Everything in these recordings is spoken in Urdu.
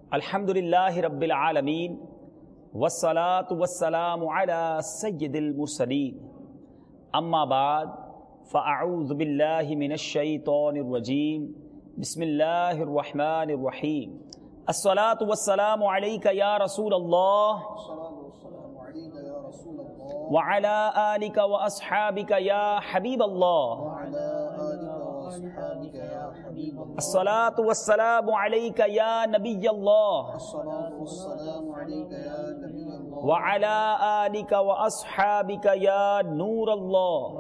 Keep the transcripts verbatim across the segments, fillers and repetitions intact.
الحمدللہ رب العالمین والصلاة والسلام علی سید المرسلین اما بعد فاعوذ باللہ من الشیطان الرجیم بسم اللہ الرحمن الرحیم الصلاة والسلام علیک یا رسول اللہ وعلی آلک واصحابک یا حبیب اللہ الصلاة والسلام علیک یا نبی اللہ وعلی آلک واصحابک یا نور اللہ۔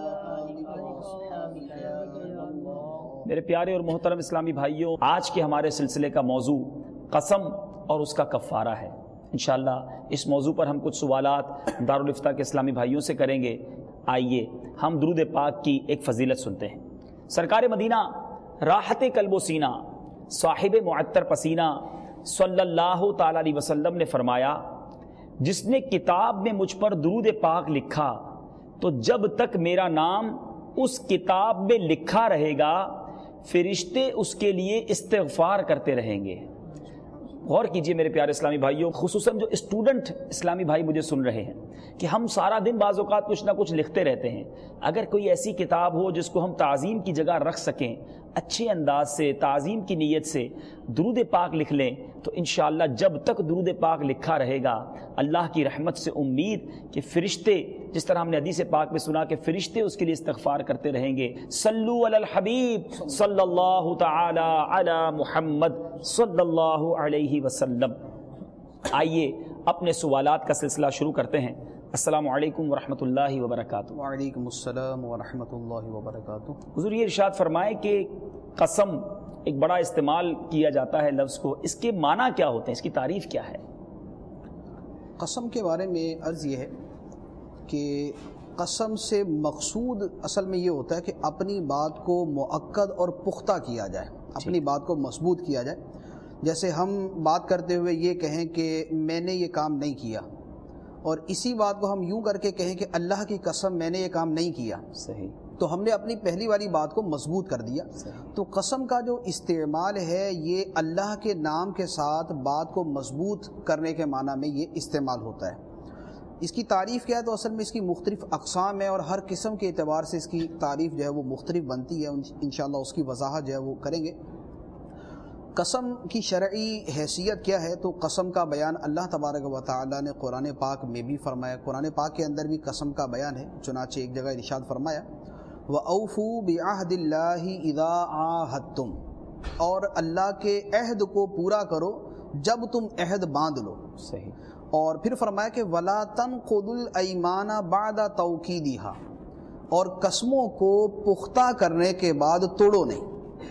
میرے پیارے اور محترم اسلامی بھائیوں، آج کے ہمارے سلسلے کا موضوع قسم اور اس کا کفارہ ہے۔ انشاءاللہ اس موضوع پر ہم کچھ سوالات دارالفتہ کے اسلامی بھائیوں سے کریں گے۔ آئیے ہم درود پاک کی ایک فضیلت سنتے ہیں۔ سرکار مدینہ راحت قلب و سینہ صاحب معطر پسینہ صلی اللہ تعالی علیہ وسلم نے فرمایا، جس نے کتاب میں مجھ پر درود پاک لکھا تو جب تک میرا نام اس کتاب میں لکھا رہے گا فرشتے اس کے لیے استغفار کرتے رہیں گے۔ غور کیجئے میرے پیارے اسلامی بھائیوں، خصوصاً جو اسٹوڈنٹ اسلامی بھائی مجھے سن رہے ہیں کہ ہم سارا دن بعض اوقات کچھ نہ کچھ لکھتے رہتے ہیں۔ اگر کوئی ایسی کتاب ہو جس کو ہم تعظیم کی جگہ رکھ سکیں، اچھے انداز سے تعظیم کی نیت سے درود پاک لکھ لیں تو انشاءاللہ جب تک درود پاک لکھا رہے گا اللہ کی رحمت سے امید کہ فرشتے، جس طرح ہم نے حدیث پاک میں سنا کہ فرشتے اس کے لیے استغفار کرتے رہیں گے۔ صلو علی الحبیب صلی اللہ تعالی علی محمد صلی اللہ علیہ وسلم۔ آئیے اپنے سوالات کا سلسلہ شروع کرتے ہیں۔ السلام علیکم ورحمۃ اللہ وبرکاتہ۔ وعلیکم السلام ورحمۃ اللہ وبرکاتہ۔ حضور یہ ارشاد فرمائے کہ قسم ایک بڑا استعمال کیا جاتا ہے لفظ کو، اس کے معنی کیا ہوتے ہیں، اس کی تعریف کیا ہے؟ قسم کے بارے میں عرض یہ ہے کہ قسم سے مقصود اصل میں یہ ہوتا ہے کہ اپنی بات کو مؤکد اور پختہ کیا جائے، اپنی بات کو مضبوط کیا جائے۔ جیسے ہم بات کرتے ہوئے یہ کہیں کہ میں نے یہ کام نہیں کیا، اور اسی بات کو ہم یوں کر کے کہیں کہ اللہ کی قسم میں نے یہ کام نہیں کیا، صحیح، تو ہم نے اپنی پہلی والی بات کو مضبوط کر دیا۔ تو قسم کا جو استعمال ہے یہ اللہ کے نام کے ساتھ بات کو مضبوط کرنے کے معنی میں یہ استعمال ہوتا ہے۔ اس کی تعریف کیا ہے تو اصل میں اس کی مختلف اقسام ہیں، اور ہر قسم کے اعتبار سے اس کی تعریف جو ہے وہ مختلف بنتی ہے۔ انشاءاللہ اس کی وضاحت جو ہے وہ کریں گے۔ قسم کی شرعی حیثیت کیا ہے تو قسم کا بیان اللہ تبارک و تعالی نے قرآن پاک میں بھی فرمایا۔ قرآن پاک کے اندر بھی قسم کا بیان ہے، چنانچہ ایک جگہ ارشاد فرمایا وَأَوْفُوا بِعَهْدِ اللَّهِ إِذَا عَاهَدتُّمْ، اور اللہ کے عہد کو پورا کرو جب تم عہد باندھ لو۔ صحیح، اور پھر فرمایا کہ وَلَا تَنْقُضُوا الْأَيْمَانَ بَعْدَ تَوْكِيدِهَا، اور قسموں کو پختہ کرنے کے بعد توڑو نہیں۔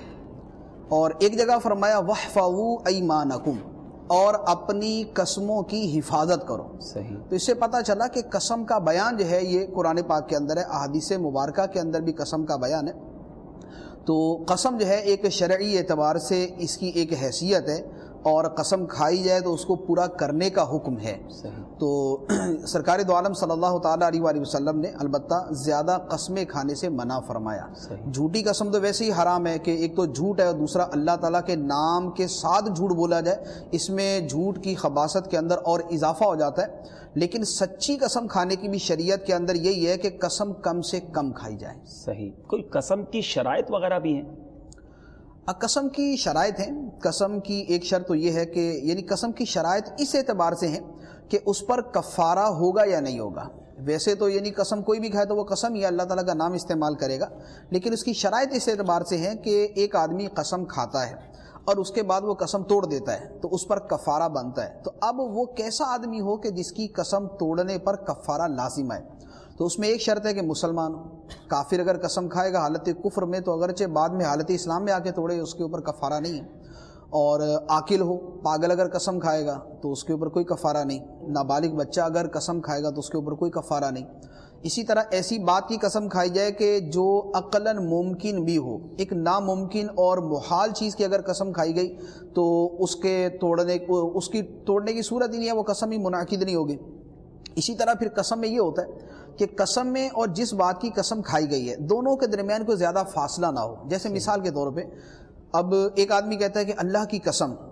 اور ایک جگہ فرمایا وَاحْفَظُوا أَيْمَانَكُمْ، اور اپنی قسموں کی حفاظت کرو۔ صحیح، تو اس سے پتہ چلا کہ قسم کا بیان جو ہے یہ قرآن پاک کے اندر ہے، احادیث مبارکہ کے اندر بھی قسم کا بیان ہے۔ تو قسم جو ہے ایک شرعی اعتبار سے اس کی ایک حیثیت ہے، اور قسم کھائی جائے تو اس کو پورا کرنے کا حکم ہے۔ صحیح، تو سرکار دو عالم صلی اللہ تعالیٰ علیہ وآلہ وسلم نے البتہ زیادہ قسمیں کھانے سے منع فرمایا۔ صحیح، جھوٹی قسم تو ویسے ہی حرام ہے کہ ایک تو جھوٹ ہے اور دوسرا اللہ تعالیٰ کے نام کے ساتھ جھوٹ بولا جائے، اس میں جھوٹ کی خباثت کے اندر اور اضافہ ہو جاتا ہے۔ لیکن سچی قسم کھانے کی بھی شریعت کے اندر یہی ہے کہ قسم کم سے کم کھائی جائے۔ صحیح، کوئی قسم کی شرائط وغیرہ بھی ہیں؟ قسم کی شرائط ہیں۔ قسم کی ایک شرط تو یہ ہے کہ یعنی قسم کی شرائط اس اعتبار سے ہیں کہ اس پر کفارہ ہوگا یا نہیں ہوگا۔ ویسے تو یعنی قسم کوئی بھی کھائے تو وہ قسم یا اللہ تعالیٰ کا نام استعمال کرے گا، لیکن اس کی شرائط اس اعتبار سے ہیں کہ ایک آدمی قسم کھاتا ہے اور اس کے بعد وہ قسم توڑ دیتا ہے تو اس پر کفارہ بنتا ہے۔ تو اب وہ کیسا آدمی ہو کہ جس کی قسم توڑنے پر کفارہ لازم ہے؟ تو اس میں ایک شرط ہے کہ مسلمان ہو۔ کافر اگر قسم کھائے گا حالت کفر میں تو اگرچہ بعد میں حالت اسلام میں آ کے توڑے اس کے اوپر کفارہ نہیں ہے۔ اور عاقل ہو، پاگل اگر قسم کھائے گا تو اس کے اوپر کوئی کفارہ نہیں۔ نابالغ بچہ اگر قسم کھائے گا تو اس کے اوپر کوئی کفارہ نہیں۔ اسی طرح ایسی بات کی قسم کھائی جائے کہ جو عقلاً ممکن بھی ہو، ایک ناممکن اور محال چیز کی اگر قسم کھائی گئی تو اس کے توڑنے اس کی توڑنے کی صورت ہی نہیں ہے، وہ قسم ہی منعقد نہیں ہوگی۔ اسی طرح پھر قسم میں یہ ہوتا ہے کہ قسم میں اور جس بات کی قسم کھائی گئی ہے دونوں کے درمیان کوئی زیادہ فاصلہ نہ ہو۔ جیسے مثال کے طور پہ اب ایک آدمی کہتا ہے کہ اللہ کی قسم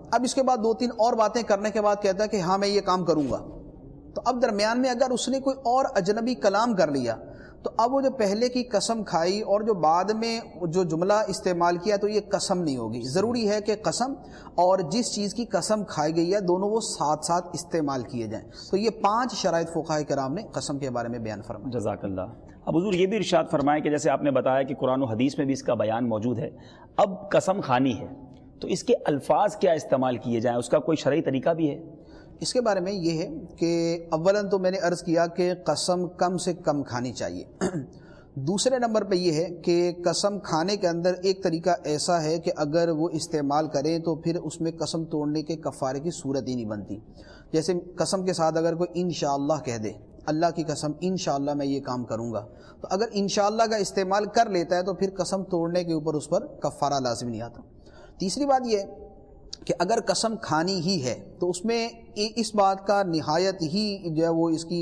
اب اس کے بعد دو تین اور باتیں کرنے کے بعد کہتا ہے کہ ہاں میں یہ کام کروں گا. تو اب درمیان میں اگر اس نے کوئی اور اجنبی کلام کر لیا تو اب وہ جو پہلے کی قسم کھائی اور جو بعد میں جو جملہ استعمال کیا تو یہ قسم نہیں ہوگی. ضروری ہے کہ قسم اور جس چیز کی قسم کھائی گئی ہے دونوں وہ ساتھ ساتھ استعمال کیے جائیں. تو یہ پانچ شرائط فقہاء کرام نے قسم کے بارے میں بیان فرمایا. جزاک اللہ. اب حضور یہ بھی ارشاد فرمائے کہ جیسے آپ نے بتایا کہ قرآن و حدیث میں بھی اس کا بیان موجود ہے. اب قسم خانی ہے تو اس کے الفاظ کیا استعمال کیے جائیں, اس کا کوئی شرعی طریقہ بھی ہے؟ اس کے بارے میں یہ ہے کہ اولاً تو میں نے عرض کیا کہ قسم کم سے کم کھانی چاہیے. دوسرے نمبر پہ یہ ہے کہ قسم کھانے کے اندر ایک طریقہ ایسا ہے کہ اگر وہ استعمال کریں تو پھر اس میں قسم توڑنے کے کفارے کی صورت ہی نہیں بنتی. جیسے قسم کے ساتھ اگر کوئی انشاءاللہ کہہ دے, اللہ کی قسم انشاءاللہ میں یہ کام کروں گا, تو اگر انشاءاللہ کا استعمال کر لیتا ہے تو پھر قسم توڑنے کے اوپر اس پر کفارہ لازم نہیں آتا. تیسری بات یہ ہے کہ اگر قسم کھانی ہی ہے تو اس میں اس بات کا نہایت ہی جو ہے وہ اس کی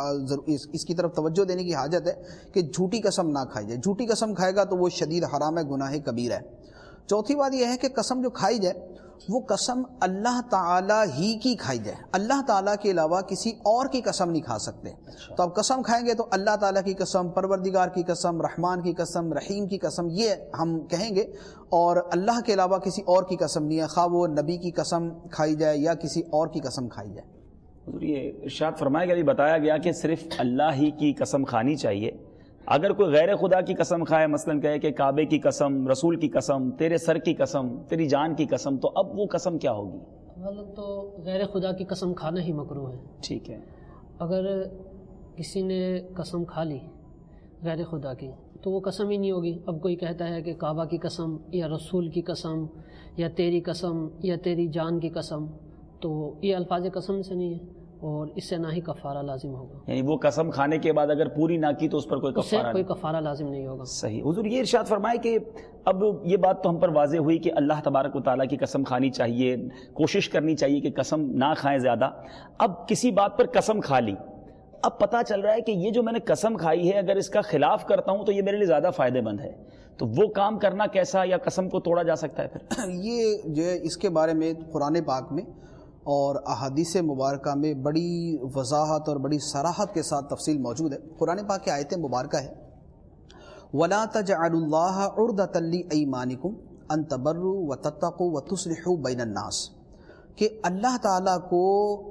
اس کی طرف توجہ دینے کی حاجت ہے کہ جھوٹی قسم نہ کھائی جائے. جھوٹی قسم کھائے گا تو وہ شدید حرام ہے, گناہ کبیرہ ہے. چوتھی بات یہ ہے کہ قسم جو کھائی جائے وہ قسم اللہ تعالیٰ ہی کی کھائی جائے, اللہ تعالیٰ کے علاوہ کسی اور کی قسم نہیں کھا سکتے. تو اب قسم کھائیں گے تو اللہ تعالیٰ کی قسم, پروردگار کی قسم, رحمان کی قسم, رحیم کی قسم یہ ہم کہیں گے, اور اللہ کے علاوہ کسی اور کی قسم نہیں ہے, خواہ وہ نبی کی قسم کھائی جائے یا کسی اور کی قسم کھائی جائے. حضور یہ ارشاد فرمایا گیا, ابھی بتایا گیا کہ صرف اللہ ہی کی قسم کھانی چاہیے. اگر کوئی غیر خدا کی قسم کھائے, مثلاً کہے کہ کعبے کی قسم, رسول کی قسم, تیرے سر کی قسم, تیری جان کی قسم, تو اب وہ قسم کیا ہوگی؟ غلط تو غیر خدا کی قسم کھانا ہی مکروہ ہے. ٹھیک ہے. اگر کسی نے قسم کھا لی غیر خدا کی تو وہ قسم ہی نہیں ہوگی. اب کوئی کہتا ہے کہ کعبہ کی قسم یا رسول کی قسم یا تیری قسم یا تیری جان کی قسم, تو یہ الفاظ قسم سے نہیں ہے اور اس سے نہ ہی کفارہ لازم ہوگا. یعنی وہ قسم کھانے کے بعد اگر پوری نہ کی تو اس پر کوئی کفارہ کوئی کفارہ لازم نہیں ہوگا. صحیح. حضور یہ ارشاد فرمائے کہ اب یہ بات تو ہم پر واضح ہوئی کہ اللہ تبارک و تعالیٰ کی قسم کھانی چاہیے, کوشش کرنی چاہیے کہ قسم نہ کھائیں زیادہ. اب کسی بات پر قسم کھا لی, اب پتہ چل رہا ہے کہ یہ جو میں نے قسم کھائی ہے اگر اس کا خلاف کرتا ہوں تو یہ میرے لیے زیادہ فائدہ مند ہے, تو وہ کام کرنا کیسا, یا قسم کو توڑا جا سکتا ہے پھر؟ یہ جو ہے اس کے بارے میں قرآن پاک میں اور احادیث مبارکہ میں بڑی وضاحت اور بڑی صراحت کے ساتھ تفصیل موجود ہے. قرآن پاک کی آیت مبارکہ ہے وَلَا تَجْعَلُوا اللَّهَ عُرْضَةً لِأَيْمَانِكُمْ أَن تَبَرُّوا وَتَتَّقُوا وَتُصْلِحُوا بَيْنَ النَّاسِ, کہ اللہ تعالیٰ کو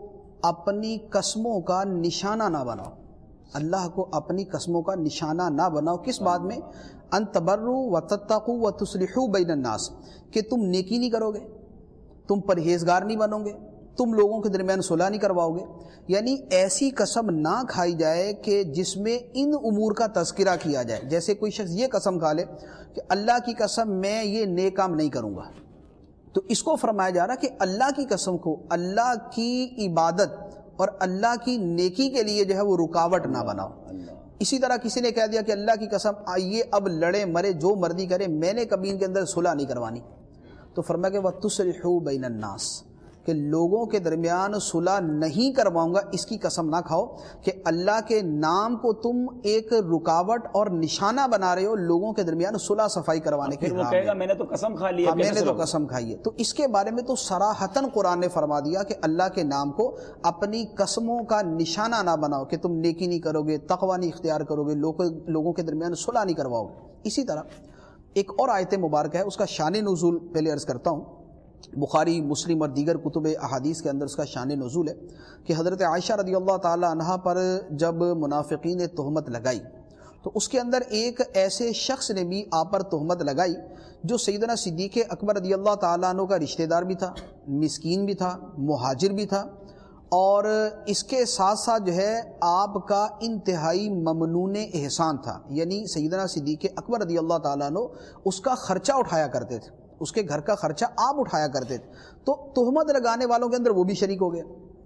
اپنی قسموں کا نشانہ نہ بناؤ, اللہ کو اپنی قسموں کا نشانہ نہ بناؤ. کس بات میں؟ ان تبروا وتتقوا وتصلحوا بین الناس, کہ تم نیکی نہیں کرو گے, تم پرہیزگار نہیں بنو گے, تم لوگوں کے درمیان صلح نہیں کرواؤ گے. یعنی ایسی قسم نہ کھائی جائے کہ جس میں ان امور کا تذکرہ کیا جائے. جیسے کوئی شخص یہ قسم کھا لے کہ اللہ کی قسم میں یہ نیک کام نہیں کروں گا, تو اس کو فرمایا جا رہا کہ اللہ کی قسم کو اللہ کی عبادت اور اللہ کی نیکی کے لیے جو ہے وہ رکاوٹ نہ بناؤ. اسی طرح کسی نے کہہ دیا کہ اللہ کی قسم آئیے اب لڑے مرے جو مرضی کرے, میں نے کبھی ان کے اندر صلح نہیں کروانی, تو فرمایا کہ وَتُصْلِحُوا بَيْنَ النَّاسِ, کہ لوگوں کے درمیان صلح نہیں کرواؤں گا. اس کی قسم نہ کھاؤ کہ اللہ کے نام کو تم ایک رکاوٹ اور نشانہ بنا رہے ہو لوگوں کے درمیان صلح صفائی کروانے کے. وہ کہے گا میں نے تو قسم کھا لی ہے, میں نے تو قسم کھائی ہے. تو اس کے بارے میں تو صراحتاً قرآن نے فرما دیا کہ اللہ کے نام کو اپنی قسموں کا نشانہ نہ بناؤ, کہ تم نیکی نہیں کرو گے, تقوی نہیں اختیار کرو گے, لوگوں کے درمیان صلح نہیں کرواؤ گے. اسی طرح ایک اور آیت مبارکہ ہے, اس کا شان نزول پہلے عرض کرتا ہوں. بخاری, مسلم اور دیگر کتب احادیث کے اندر اس کا شان نزول ہے کہ حضرت عائشہ رضی اللہ تعالی عنہا پر جب منافقین نے تہمت لگائی تو اس کے اندر ایک ایسے شخص نے بھی آپ پر تہمت لگائی جو سیدنا صدیق اکبر رضی اللہ تعالیٰ عنہ کا رشتہ دار بھی تھا, مسکین بھی تھا, مہاجر بھی تھا, اور اس کے ساتھ ساتھ جو ہے آپ کا انتہائی ممنون احسان تھا. یعنی سیدنا صدیق اکبر رضی اللہ تعالیٰ عنہ اس کا خرچہ اٹھایا کرتے تھے, اس کے گھر کا خرچہ آپ اٹھایا کرتے تھے. تو تہمت لگانے والوں کے اندر وہ بھی شریک ہو گئے.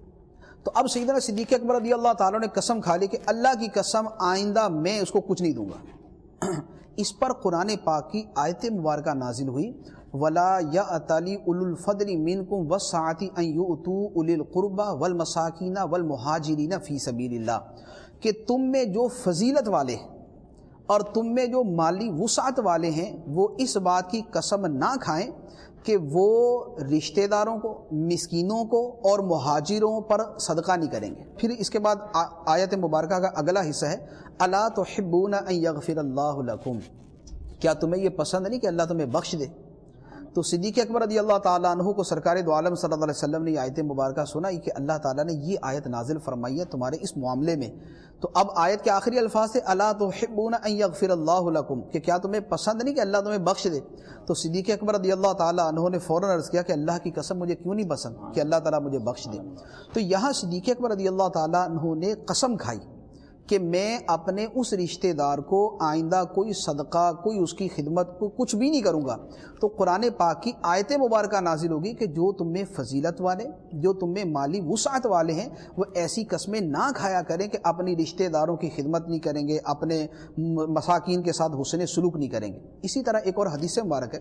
تو اب سیدنا صدیق اکبر رضی اللہ تعالیٰ نے قسم کھا لی کہ اللہ کی قسم آئندہ میں اس کو کچھ نہیں دوں گا. اس پر قرآن پاک کی آیت مبارکہ نازل ہوئی وَلَا يَأْتَلِ أُولُو الْفَضْلِ مِنْكُمْ وَالسَّعَةِ أَنْ يُؤْتُوا أُولِي الْقُرْبَى وَالْمَسَاكِينَ وَالْمُهَاجِرِينَ فِي سَبِيلِ اللَّهِ, کہ تم میں جو فضیلت والے اور تم میں جو مالی وسعت والے ہیں وہ اس بات کی قسم نہ کھائیں کہ وہ رشتہ داروں کو، مسکینوں کو اور مہاجروں پر صدقہ نہیں کریں گے۔ پھر اس کے بعد آیت مبارکہ کا اگلا حصہ ہے الا تحبون ان یغفر اللہ لکم، کیا تمہیں یہ پسند نہیں کہ اللہ تمہیں بخش دے؟ تو صدیق اکبر رضی اللہ تعالیٰ عنہ کو سرکار دو عالم صلی اللہ علیہ وسلم نے یہ آیت مبارکہ سنائی کہ اللہ تعالیٰ نے یہ آیت نازل فرمائی ہے تمہارے اس معاملے میں۔ تو اب آیت کے آخری الفاظ سے الا تحبون ان یغفر اللہ لکم، کہ کیا تمہیں پسند نہیں کہ اللہ تمہیں بخش دے؟ تو صدیق اکبر رضی اللہ تعالیٰ عنہ نے فوراً عرض کیا کہ اللہ کی قسم مجھے کیوں نہیں پسند کہ اللہ تعالیٰ مجھے بخش دے۔ تو یہاں صدیق اکبر رضی اللہ تعالیٰ عنہ نے قسم کھائی کہ میں اپنے اس رشتہ دار کو آئندہ کوئی صدقہ، کوئی اس کی خدمت کو کچھ بھی نہیں کروں گا۔ تو قرآن پاک کی آیت مبارکہ نازل ہوگی کہ جو تم میں فضیلت والے، جو تم میں مالی وسعت والے ہیں، وہ ایسی قسمیں نہ کھایا کریں کہ اپنی رشتہ داروں کی خدمت نہیں کریں گے، اپنے مساکین کے ساتھ حسن سلوک نہیں کریں گے۔ اسی طرح ایک اور حدیث مبارک ہے،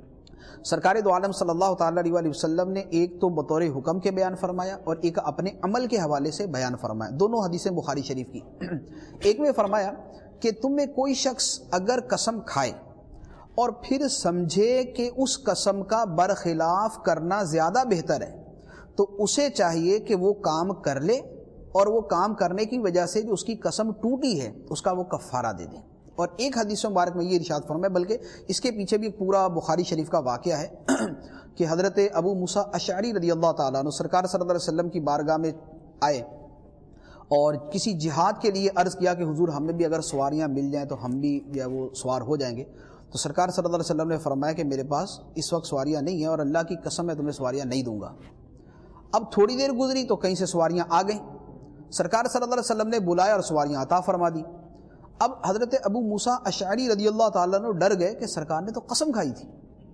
سرکار دو عالم صلی اللہ تعالیٰ علیہ وسلم نے ایک تو بطور حکم کے بیان فرمایا اور ایک اپنے عمل کے حوالے سے بیان فرمایا، دونوں حدیثیں بخاری شریف کی۔ ایک میں فرمایا کہ تم میں کوئی شخص اگر قسم کھائے اور پھر سمجھے کہ اس قسم کا برخلاف کرنا زیادہ بہتر ہے تو اسے چاہیے کہ وہ کام کر لے اور وہ کام کرنے کی وجہ سے جو اس کی قسم ٹوٹی ہے اس کا وہ کفارہ دے دے۔ اور ایک حدیث مبارک میں یہ ارشاد فرمایا، بلکہ اس کے پیچھے بھی ایک پورا بخاری شریف کا واقعہ ہے کہ حضرت ابو موسیٰ اشعری رضی اللہ تعالیٰ عنہ سرکار صلی اللہ علیہ وسلم کی بارگاہ میں آئے اور کسی جہاد کے لیے عرض کیا کہ حضور ہمیں بھی اگر سواریاں مل جائیں تو ہم بھی جو ہے وہ سوار ہو جائیں گے۔ تو سرکار صلی اللہ علیہ وسلم نے فرمایا کہ میرے پاس اس وقت سواریاں نہیں ہیں اور اللہ کی قسم میں تمہیں سواریاں نہیں دوں گا۔ اب تھوڑی دیر گزری تو کہیں سے سواریاں آ گئیں، سرکار صلی اللہ علیہ وسلم نے بلایا اور سواریاں عطا فرما دی۔ اب حضرت ابو موسیٰ اشعری رضی اللہ تعالیٰ عنہ ڈر گئے کہ سرکار نے تو قسم کھائی تھی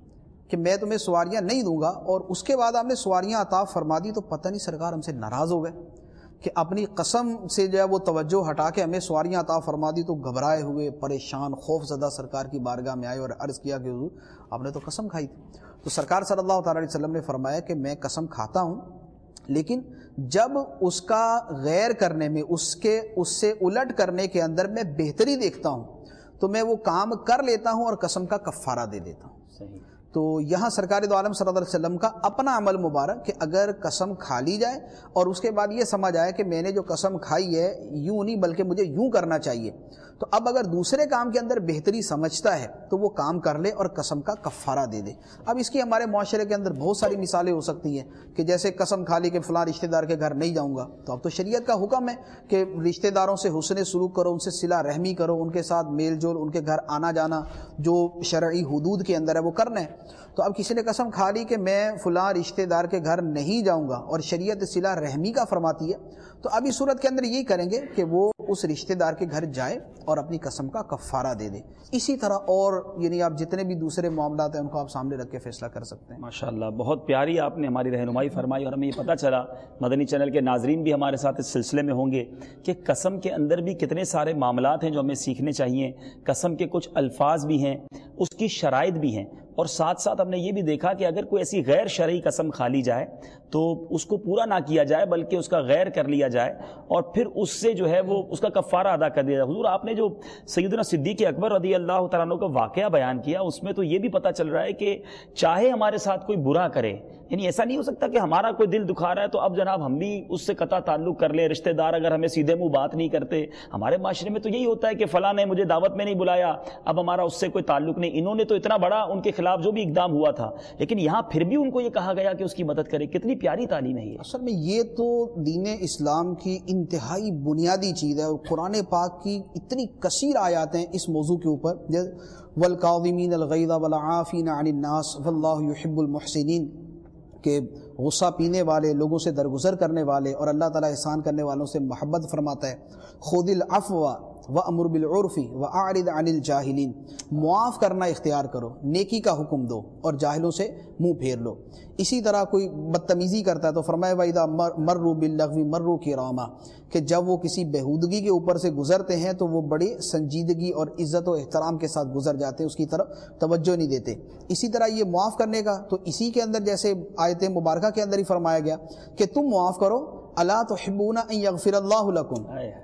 کہ میں تمہیں سواریاں نہیں دوں گا، اور اس کے بعد آپ نے سواریاں عطا فرما دی، تو پتہ نہیں سرکار ہم سے ناراض ہو گئے کہ اپنی قسم سے جو ہے وہ توجہ ہٹا کے ہمیں سواریاں عطا فرما دی۔ تو گھبرائے ہوئے، پریشان، خوف زدہ سرکار کی بارگاہ میں آئے اور عرض کیا کہ حضور آپ نے تو قسم کھائی تھی۔ تو سرکار صلی اللہ تعالیٰ علیہ وسلم نے فرمایا کہ میں قسم کھاتا ہوں، لیکن جب اس کا غیر کرنے میں، اس کے اس سے الٹ کرنے کے اندر میں بہتری دیکھتا ہوں تو میں وہ کام کر لیتا ہوں اور قسم کا کفارہ دے دیتا ہوں۔ صحیح۔ تو یہاں سرکار دو عالم صلی اللہ علیہ وسلم کا اپنا عمل مبارک کہ اگر قسم کھا لی جائے اور اس کے بعد یہ سمجھ آئے کہ میں نے جو قسم کھائی ہے یوں نہیں بلکہ مجھے یوں کرنا چاہیے، تو اب اگر دوسرے کام کے اندر بہتری سمجھتا ہے تو وہ کام کر لے اور قسم کا کفارہ دے دے۔ اب اس کی ہمارے معاشرے کے اندر بہت ساری مثالیں ہو سکتی ہیں کہ جیسے قسم کھا لی کہ فلاں رشتہ دار کے گھر نہیں جاؤں گا، تو اب تو شریعت کا حکم ہے کہ رشتہ داروں سے حسن سلوک کرو، ان سے صلہ رحمی کرو، ان کے ساتھ میل جول، ان کے گھر آنا جانا جو شرعی حدود کے اندر ہے وہ کرنا ہے۔ تو اب کسی نے قسم کھا لی کہ میں فلاں رشتہ دار کے گھر نہیں جاؤں گا اور شریعت صلہ رحمی کا فرماتی ہے، تو اب اس صورت کے اندر یہی کریں گے کہ وہ اس رشتہ دار کے گھر جائے اور اپنی قسم کا کفارہ دے دے۔ اسی طرح اور یعنی آپ جتنے بھی دوسرے معاملات ہیں ان کو آپ سامنے رکھ کے فیصلہ کر سکتے ہیں۔ ماشاءاللہ، بہت پیاری آپ نے ہماری رہنمائی فرمائی، اور ہمیں یہ پتہ چلا مدنی چینل کے ناظرین بھی ہمارے ساتھ اس سلسلے میں ہوں گے کہ قسم کے اندر بھی کتنے سارے معاملات ہیں جو ہمیں سیکھنے چاہیے۔ قسم کے کچھ الفاظ بھی ہیں، اس کی شرائط بھی ہیں، اور ساتھ ساتھ ہم نے یہ بھی دیکھا کہ اگر کوئی ایسی غیر شرعی قسم کھا لی جائے تو اس کو پورا نہ کیا جائے بلکہ اس کا غیر کر لیا جائے اور پھر اس سے جو ہے وہ اس کا کفارہ ادا کر دیا جائے۔ حضور آپ نے جو سیدنا صدیق اکبر رضی اللہ تعالیٰ عنہ کا واقعہ بیان کیا اس میں تو یہ بھی پتہ چل رہا ہے کہ چاہے ہمارے ساتھ کوئی برا کرے، یعنی ایسا نہیں ہو سکتا کہ ہمارا کوئی دل دکھا رہا ہے تو اب جناب ہم بھی اس سے قطع تعلق کر لیں۔ رشتہ دار اگر ہمیں سیدھے منہ بات نہیں کرتے، ہمارے معاشرے میں تو یہی ہوتا ہے کہ فلاں نے مجھے دعوت میں نہیں بلایا، اب ہمارا اس سے کوئی تعلق نہیں، انہوں نے تو اتنا بڑا ان کے خلاف جو بھی اقدام ہوا تھا، لیکن یہاں پھر بھی ان کو یہ کہا گیا کہ اس کی مدد کرے۔ کتنی پیاری تعلیم ہے یہ۔ اصل میں یہ تو دین اسلام کی انتہائی بنیادی چیز ہے، اور قرآن پاک کی اتنی کثیر آیات ہیں اس موضوع کے اوپر، وَالْكَاظِمِينَ الْغَيْظَ وَالْعَافِينَ عَنِ النَّاسِ وَاللَّهُ يُحِبُّ الْمُحْسِنِينَ، کہ غصہ پینے والے، لوگوں سے درگزر کرنے والے اور اللہ تعالیٰ احسان کرنے والوں سے محبت فرماتا ہے۔ خُذِ الْعَفْوَ وَأْمُرْ بِالْعُرْفِ وَأَعْرِضْ عَنِ الْجَاهِلِينَ، معاف کرنا اختیار کرو، نیکی کا حکم دو اور جاہلوں سے منہ پھیر لو۔ اسی طرح کوئی بدتمیزی کرتا ہے تو فرمایا وَإِذَا مَرُّوا بِاللَّغْوِ مَرُّوا كِرَامًا، کہ جب وہ کسی بےہودگی کے اوپر سے گزرتے ہیں تو وہ بڑی سنجیدگی اور عزت و احترام کے ساتھ گزر جاتے ہیں، اس کی طرف توجہ نہیں دیتے۔ اسی طرح یہ معاف کرنے کا تو اسی کے اندر جیسے آیت مبارکہ کے اندر ہی فرمایا گیا کہ تم معاف کرو، الا تحبون ان یغفر اللہ لکم،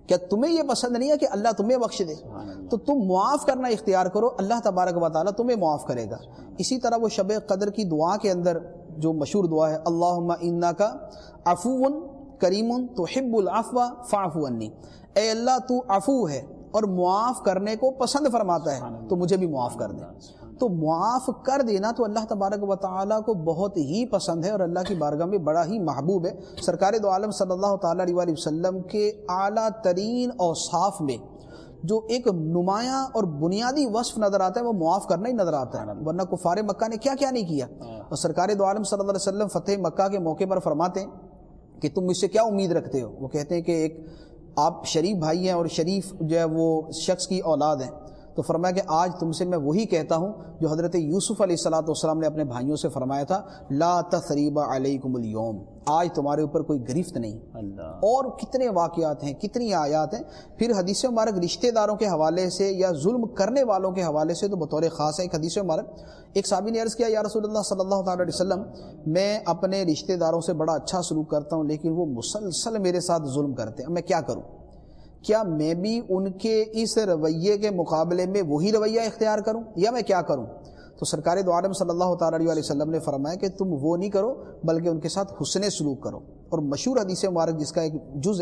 کیا تمہیں یہ پسند نہیں ہے کہ اللہ تمہیں بخش دے؟ تو تم معاف کرنا اختیار کرو، اللہ تبارک و تعالیٰ تمہیں معاف کرے گا۔ اسی طرح وہ شب قدر کی دعا کے اندر جو مشہور دعا ہے، اللہم انک عفو کریم تحب العفو فاعف عنی، اے اللہ تو عفو ہے اور معاف کرنے کو پسند فرماتا ہے تو مجھے بھی معاف کر دے۔ تو معاف کر دینا تو اللہ تبارک و تعالیٰ کو بہت ہی پسند ہے اور اللہ کی بارگاہ میں بڑا ہی محبوب ہے۔ سرکار دو عالم صلی اللہ تعالیٰ علیہ وآلہ وسلم کے اعلیٰ ترین اوصاف میں جو ایک نمایاں اور بنیادی وصف نظر آتا ہے وہ معاف کرنا ہی نظر آتا ہے، ورنہ کفار مکہ نے کیا کیا نہیں کیا۔ اور سرکار دو عالم صلی اللہ علیہ وسلم فتح مکہ کے موقع پر فرماتے ہیں کہ تم مجھ سے کیا امید رکھتے ہو؟ وہ کہتے ہیں کہ ایک آپ شریف بھائی ہیں اور شریف جو ہے وہ شخص کی اولاد ہیں، تو فرمایا کہ آج تم سے میں وہی کہتا ہوں جو حضرت یوسف علیہ الصلوۃ والسلام نے اپنے بھائیوں سے فرمایا تھا، لا تثریب علیکم اليوم، آج تمہارے اوپر کوئی گرفت نہیں۔ اللہ، اور کتنے واقعات ہیں، کتنی آیات ہیں۔ پھر حدیث مبارک رشتہ داروں کے حوالے سے یا ظلم کرنے والوں کے حوالے سے تو بطور خاص ہے۔ ایک حدیث مبارک ایک صحابی نے عرض کیا، یا رسول اللہ صلی اللہ تعالیٰ علیہ وسلم، میں اپنے رشتہ داروں سے بڑا اچھا سلوک کرتا ہوں لیکن وہ مسلسل میرے ساتھ ظلم کرتے ہیں، میں کیا کروں؟ کیا میں بھی ان کے اس رویے کے مقابلے میں وہی رویہ اختیار کروں یا میں کیا کروں؟ تو سرکار دو عالم صلی اللہ تعالیٰ علیہ وسلم نے فرمایا کہ تم وہ نہیں کرو بلکہ ان کے ساتھ حسن سلوک کرو۔ اور مشہور حدیث مبارک جس کا ایک جز ہے،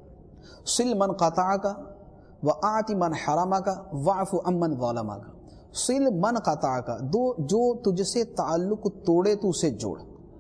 صل من قطعک وآت من حرمک واعف عمن ظلمک، صل من قطعک، دو جو تجھ سے تعلق توڑے تو اسے جوڑ،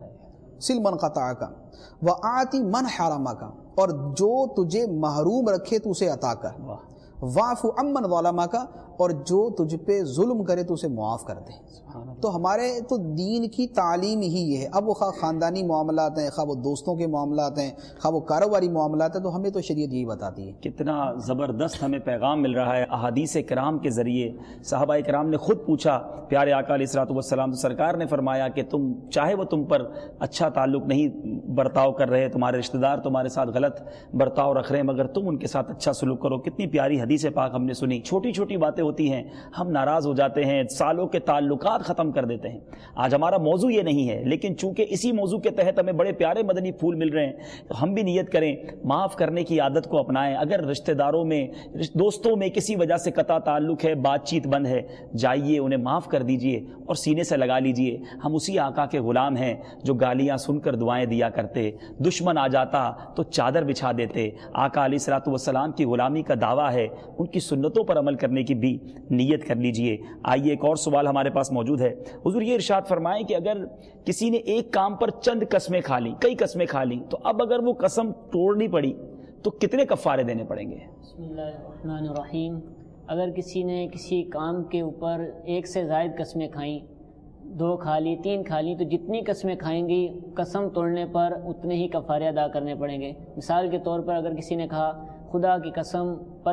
صل من قطعک وآت من حرمک، اور جو تجھے محروم رکھے تو اسے عطا کر، واعف عمن ظلمک، اور جو تجھ پہ ظلم کرے تو اسے معاف کر دے۔ تو ہمارے تو دین کی تعلیم ہی یہ ہے۔ اب وہ خواہ خاندانی معاملات ہیں، خواہ وہ دوستوں کے معاملات ہیں، خواہ وہ کاروباری معاملات ہیں، تو ہمیں تو شریعت یہی بتاتی ہے۔ کتنا زبردست ہمیں پیغام مل رہا ہے احادیث کرام کے ذریعے۔ صحابہ کرام نے خود پوچھا پیارے آقا علیہ الصلوۃ والسلام، تو سرکار نے فرمایا کہ تم چاہے وہ تم پر اچھا تعلق نہیں برتاؤ کر رہے، تمہارے رشتہ دار تمہارے ساتھ غلط برتاؤ رکھ رہے ہیں، مگر تم ان کے ساتھ اچھا سلوک کرو۔ کتنی پیاری حدیث پاک ہم نے سنی۔ چھوٹی چھوٹی باتیں ہوتی ہیں، ہم ناراض ہو جاتے ہیں، سالوں کے تعلقات ختم کر دیتے ہیں۔ آج ہمارا موضوع یہ نہیں ہے، لیکن چونکہ اسی موضوع کے تحت ہمیں بڑے پیارے مدنی پھول مل رہے ہیں، تو ہم بھی نیت کریں، معاف کرنے کی عادت کو اپنائیں۔ اگر رشتہ داروں میں، دوستوں میں کسی وجہ سے قطع تعلق ہے، بات چیت بند ہے، جائیے انہیں معاف کر دیجئے اور سینے سے لگا لیجئے۔ ہم اسی آقا کے غلام ہیں جو گالیاں سن کر دعائیں دیا کرتے، دشمن آ جاتا تو چادر بچھا دیتے۔ آقا علیہ الصلوۃ والسلام کی غلامی کا دعویٰ ہے، ان کی سنتوں پر عمل کرنے کی بھی نیت کر لیجئے۔ آئیے ایک اور سوال ہمارے پاس موجود ہے۔ حضور یہ ارشاد فرمائیں کہ اگر کسی نے ایک کام پر چند قسمیں کھا لیں، کئی قسمیں کھا لیں، تو اب اگر وہ قسم توڑنی پڑی تو کتنے کفارے دینے پڑیں گے؟ بسم اللہ الرحمن الرحیم۔ اگر کسی نے کسی کام کے اوپر ایک سے زائد قسمیں کھائیں، دو کھا لی، تین کھا لی، تو جتنی قسمیں کھائیں گی قسم توڑنے پر اتنے ہی کفارے ادا کرنے پڑیں گے۔ مثال کے طور پر اگر کسی نے کہا خدا کی قسم،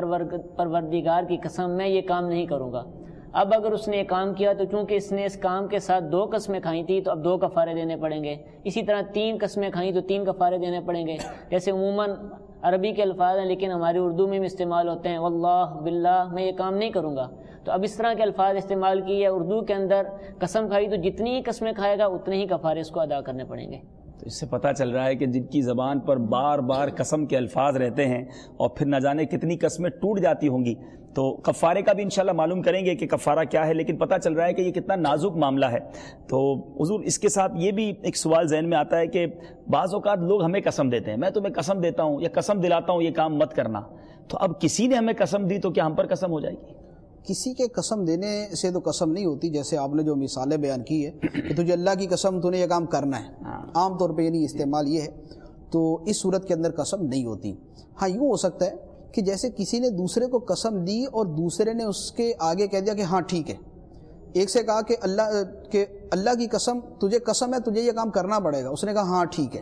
پروردگار کی قسم، میں یہ کام نہیں کروں گا، اب اگر اس نے یہ کام کیا تو چونکہ اس نے اس کام کے ساتھ دو قسمیں کھائی تھی تو اب دو کفارے دینے پڑیں گے۔ اسی طرح تین قسمیں کھائیں تو تین کفارے دینے پڑیں گے۔ جیسے عموماً عربی کے الفاظ ہیں لیکن ہماری اردو میں بھی استعمال ہوتے ہیں، واللہ باللہ، میں یہ کام نہیں کروں گا، تو اب اس طرح کے الفاظ استعمال کیے اردو کے اندر۔ قسم کھائی تو جتنی ہی قسمیں کھائے گا اتنے ہی کفارے اس کو ادا کرنے پڑیں گے۔ تو اس سے پتہ چل رہا ہے کہ جن کی زبان پر بار بار قسم کے الفاظ رہتے ہیں اور پھر نہ جانے کتنی قسمیں ٹوٹ جاتی ہوں گی، تو کفارے کا بھی انشاءاللہ معلوم کریں گے کہ کفارہ کیا ہے، لیکن پتہ چل رہا ہے کہ یہ کتنا نازک معاملہ ہے۔ تو حضور اس کے ساتھ یہ بھی ایک سوال ذہن میں آتا ہے کہ بعض اوقات لوگ ہمیں قسم دیتے ہیں، میں تمہیں قسم دیتا ہوں یا قسم دلاتا ہوں یہ کام مت کرنا، تو اب کسی نے ہمیں قسم دی تو کیا ہم پر قسم ہو جائے گی؟ کسی کے قسم دینے سے تو قسم نہیں ہوتی، جیسے آپ نے جو مثالیں بیان کی ہے کہ تجھے اللہ کی قسم تو نے یہ کام کرنا ہے، عام طور پہ یعنی استعمال یہ ہے، تو اس صورت کے اندر قسم نہیں ہوتی۔ ہاں یوں ہو سکتا ہے کہ جیسے کسی نے دوسرے کو قسم دی اور دوسرے نے اس کے آگے کہہ دیا کہ ہاں ٹھیک ہے، ایک سے کہا کہ اللہ کہ اللہ کی قسم تجھے قسم ہے تجھے یہ کام کرنا پڑے گا، اس نے کہا ہاں ٹھیک ہے۔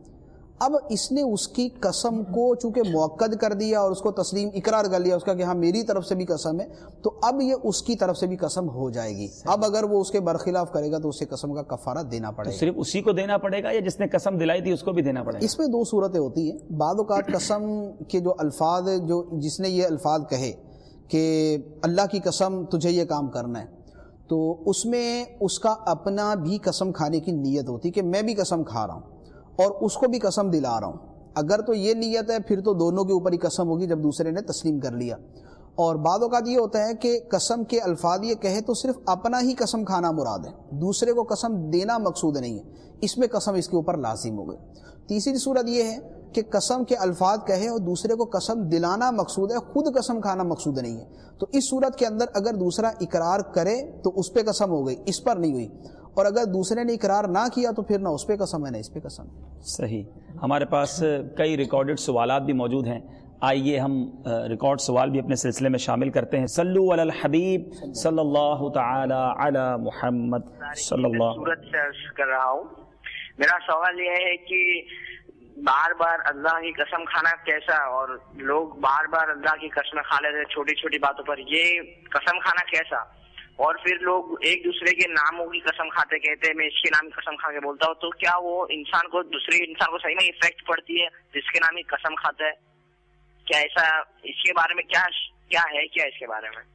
اب اس نے اس کی قسم کو چونکہ موقد کر دیا اور اس کو تسلیم اقرار کر لیا اس کا کہ ہاں میری طرف سے بھی قسم ہے، تو اب یہ اس کی طرف سے بھی قسم ہو جائے گی۔ اب اگر وہ اس کے برخلاف کرے گا تو اسے قسم کا کفارہ دینا پڑے گا۔ صرف اسی کو دینا پڑے گا یا جس نے قسم دلائی تھی اس کو بھی دینا پڑے گا؟ اس میں دو صورتیں ہوتی ہیں۔ بعض اوقات قسم کے جو الفاظ، جو جس نے یہ الفاظ کہے کہ اللہ کی قسم تجھے یہ کام کرنا ہے، تو اس میں اس کا اپنا بھی قسم کھانے کی نیت ہوتی کہ میں بھی قسم کھا رہا ہوں اور اس کو بھی قسم دلا رہا ہوں۔ اگر تو یہ نیت ہے پھر تو دونوں کے اوپر ہی قسم ہوگی جب دوسرے نے تسلیم کر لیا. اور بعض اوقات یہ ہوتا ہے کہ قسم کے الفاظ یہ کہے تو صرف اپنا ہی قسم کھانا مراد ہے, دوسرے کو قسم دینا مقصود نہیں ہے, اس میں قسم اس کے اوپر لازم ہو گئی. تیسری صورت یہ ہے کہ قسم کے الفاظ کہے اور دوسرے کو قسم دلانا مقصود ہے, خود قسم کھانا مقصود نہیں ہے. تو اس صورت کے اندر اگر دوسرا اقرار کرے تو اس پہ قسم ہو گئی, اس پر نہیں ہوئی, اور اگر دوسرے نے اقرار نہ کیا تو پھر نہ اس پہ قسم ہے نہ اس پہ قسم. صحیح. ہمارے پاس کئی ریکارڈڈ سوالات بھی موجود ہیں, آئیے ہم ریکارڈ سوال بھی اپنے سلسلے میں شامل کرتے ہیں. صلو علی الحبیب صلی اللہ تعالی علی محمد صلی اللہ. صورت سے عرض کر رہا ہوں, میرا سوال یہ ہے کہ بار بار اللہ کی قسم کھانا کیسا, اور لوگ بار بار اللہ کی قسم کھا لیتے ہیں چھوٹی چھوٹی باتوں پر, یہ قسم کھانا کیسا؟ اور پھر لوگ ایک دوسرے کے ناموں کی قسم کھاتے, کہتے ہیں میں اس کے نام کی قسم کھا کے بولتا ہوں, تو کیا وہ انسان کو دوسرے انسان کو صحیح میں افیکٹ پڑتی ہے جس کے نام کی قسم کھاتا ہے؟ کیا ایسا, اس کے بارے میں کیا کیا ہے کیا اس کے بارے میں؟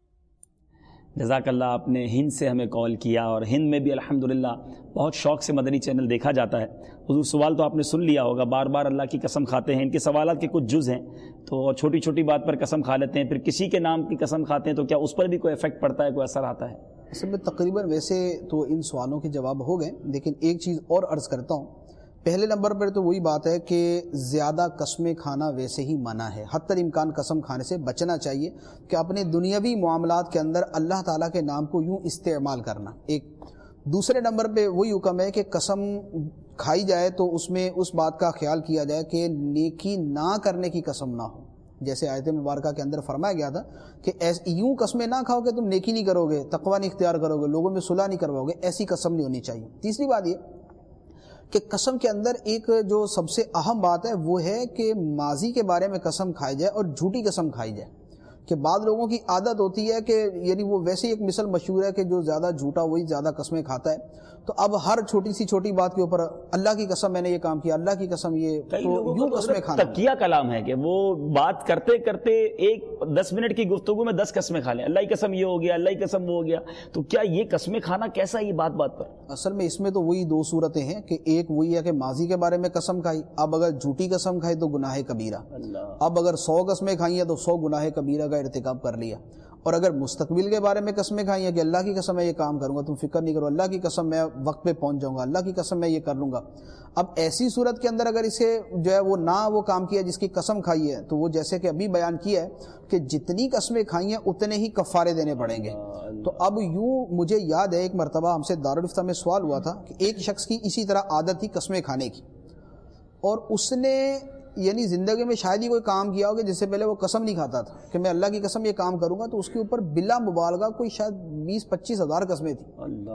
جزاک اللہ, آپ نے ہند سے ہمیں کال کیا, اور ہند میں بھی الحمدللہ بہت شوق سے مدنی چینل دیکھا جاتا ہے. حضور سوال تو آپ نے سن لیا ہوگا, بار بار اللہ کی قسم کھاتے ہیں, ان کے سوالات کے کچھ جز ہیں, تو چھوٹی چھوٹی بات پر قسم کھا لیتے ہیں, پھر کسی کے نام کی قسم کھاتے ہیں, تو کیا اس پر بھی کوئی افیکٹ پڑتا ہے, کوئی اثر آتا ہے؟ اصل میں تقریباً ویسے تو ان سوالوں کے جواب ہو گئے, لیکن ایک چیز اور عرض کرتا ہوں. پہلے نمبر پر تو وہی بات ہے کہ زیادہ قسمیں کھانا ویسے ہی منع ہے, حتی الامکان قسم کھانے سے بچنا چاہیے کہ اپنے دنیاوی معاملات کے اندر اللہ تعالیٰ کے نام کو یوں استعمال کرنا. ایک دوسرے نمبر پہ وہی حکم ہے کہ قسم کھائی جائے تو اس میں اس بات کا خیال کیا جائے کہ نیکی نہ کرنے کی قسم نہ ہو, جیسے آیت مبارکہ کے اندر فرمایا گیا تھا کہ یوں قسمیں نہ کھاؤ کہ تم نیکی نہیں کرو گے, تقوی نہیں اختیار کرو گے, لوگوں میں صلح نہیں کرواؤ گے, ایسی قسم نہیں ہونی چاہیے. تیسری بات یہ کہ قسم کے اندر ایک جو سب سے اہم بات ہے وہ ہے کہ ماضی کے بارے میں قسم کھائی جائے اور جھوٹی قسم کھائی جائے. کہ بعض لوگوں کی عادت ہوتی ہے کہ یعنی وہ ویسے ہی ایک مثل مشہور ہے کہ جو زیادہ جھوٹا وہی زیادہ قسمیں کھاتا ہے, تو اب ہر چھوٹی سی چھوٹی بات کے اوپر اللہ کی قسم میں نے یہ کام کیا, اللہ کی قسم, یہ تو یوں قسمیں کھانا. تقیہ کلام ہے کہ وہ بات کرتے کرتے ایک دس منٹ کی گفتگو میں دس قسمیں کھا لیں, اللہ کی قسم یہ ہو گیا, اللہ کی قسم وہ ہو گیا. تو کیا یہ قسمیں کھانا کیسا, یہ بات بات پر؟ اصل میں اس میں تو وہی دو صورتیں ہیں کہ ایک وہی ہے کہ ماضی کے بارے میں قسم کھائی, اب اگر جھوٹی قسم کھائی تو گناہ کبیرہ, اب اگر سو قسمیں کھائی ہیں تو سو گناہ کبیرہ کا ارتکاب کر لیا. اور اگر مستقبل کے بارے میں قسمیں کھائی ہیں کہ اللہ کی قسم میں یہ کام کروں گا, تم فکر نہیں کرو, اللہ کی قسم میں وقت پہ پہنچ جاؤں گا, اللہ کی قسم میں یہ کر لوں گا. اب ایسی صورت کے اندر اگر اسے جو ہے وہ نہ وہ کام کیا جس کی قسم کھائی ہے, تو وہ جیسے کہ ابھی بیان کیا ہے کہ جتنی قسمیں کھائی ہیں اتنے ہی کفارے دینے پڑیں گے. تو اب یوں مجھے یاد ہے ایک مرتبہ ہم سے دارالفتہ میں سوال ہوا تھا کہ ایک شخص کی اسی طرح عادت تھی قسمیں کھانے کی, اور اس نے یعنی زندگی میں شاید ہی کوئی کام کیا ہوگا جس سے پہلے وہ قسم نہیں کھاتا تھا کہ میں اللہ کی قسم یہ کام کروں گا, تو اس کے اوپر بلا مبالغہ کوئی شاید بیس پچیس ہزار قسمیں تھیں.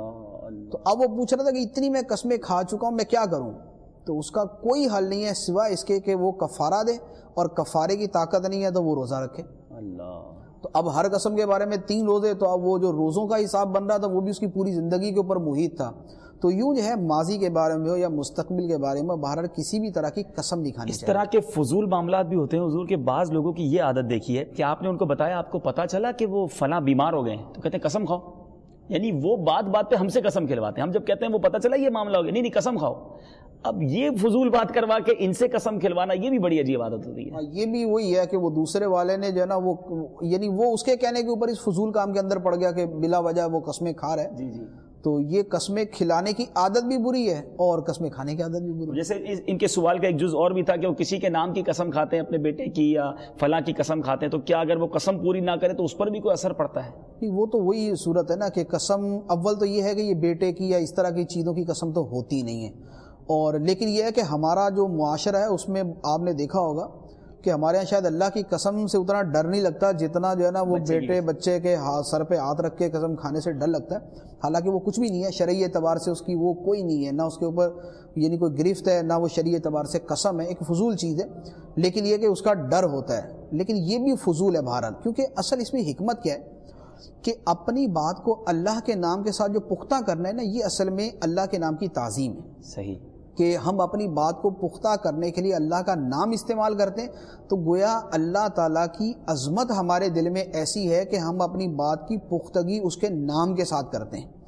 تو اب وہ پوچھ رہا تھا کہ اتنی میں قسمیں کھا چکا ہوں, میں کیا کروں؟ تو اس کا کوئی حل نہیں ہے سوائے اس کے کہ وہ کفارہ دے, اور کفارے کی طاقت نہیں ہے تو وہ روزہ رکھے. تو اب ہر قسم کے بارے میں تین روزے, تو اب وہ جو روزوں کا حساب بن رہا تھا وہ بھی اس کی پوری زندگی کے اوپر محیط تھا. تو یوں جو ہے ماضی کے بارے میں ہو یا مستقبل کے بارے میں بہرحال کسی بھی طرح کی قسم نہیں کھانی چاہیے. اس طرح کے فضول معاملات بھی ہوتے ہیں حضور کے, بعض لوگوں کی یہ عادت دیکھی ہے کہ آپ نے ان کو بتایا, آپ کو پتا چلا کہ وہ فلاں بیمار ہو گئے ہیں, تو کہتے ہیں قسم کھاؤ. یعنی وہ بات بات پہ ہم سے قسم کھلواتے ہیں. ہم جب کہتے ہیں وہ پتا چلا یہ معاملہ ہو گیا, نہیں نہیں قسم کھاؤ. اب یہ فضول بات کروا کے ان سے قسم کھلوانا, یہ بھی بڑی عجیب عادت ہوتی ہے. یہ بھی وہی ہے کہ وہ دوسرے والے نے جو ہے نا وہ یعنی وہ اس کے کہنے کے اوپر اس فضول کام کے اندر پڑ گیا کہ بلا وجہ وہ قسمیں کھا رہا ہے. جی جی. تو یہ قسمیں کھلانے کی عادت بھی بری ہے اور قسمیں کھانے کی عادت بھی بری ہے. جیسے ان کے سوال کا ایک جز اور بھی تھا کہ وہ کسی کے نام کی قسم کھاتے ہیں, اپنے بیٹے کی یا فلاں کی قسم کھاتے ہیں, تو کیا اگر وہ قسم پوری نہ کرے تو اس پر بھی کوئی اثر پڑتا ہے؟ وہ تو وہی صورت ہے نا کہ قسم اول تو یہ ہے کہ یہ بیٹے کی یا اس طرح کی چیزوں کی قسم تو ہوتی نہیں ہے. اور لیکن یہ ہے کہ ہمارا جو معاشرہ ہے اس میں آپ نے دیکھا ہوگا کہ ہمارے یہاں شاید اللہ کی قسم سے اتنا ڈر نہیں لگتا جتنا جو ہے نا وہ بیٹے بچے کے سر پہ ہاتھ رکھ کے قسم کھانے سے ڈر لگتا ہے. حالانکہ وہ کچھ بھی نہیں ہے, شرعی اعتبار سے اس کی وہ کوئی نہیں ہے, نہ اس کے اوپر یعنی کوئی گرفت ہے, نہ وہ شرعی اعتبار سے قسم ہے, ایک فضول چیز ہے. لیکن یہ کہ اس کا ڈر ہوتا ہے, لیکن یہ بھی فضول ہے بہرحال, کیونکہ اصل اس میں حکمت کیا ہے کہ اپنی بات کو اللہ کے نام کے ساتھ جو پختہ کرنا ہے نا, یہ اصل میں اللہ کے نام کی تعظیم ہے. صحیح کہ ہم اپنی بات کو پختہ کرنے کے لیے اللہ کا نام استعمال کرتے ہیں, تو گویا اللہ تعالیٰ کی عظمت ہمارے دل میں ایسی ہے کہ ہم اپنی بات کی پختگی اس کے نام کے ساتھ کرتے ہیں.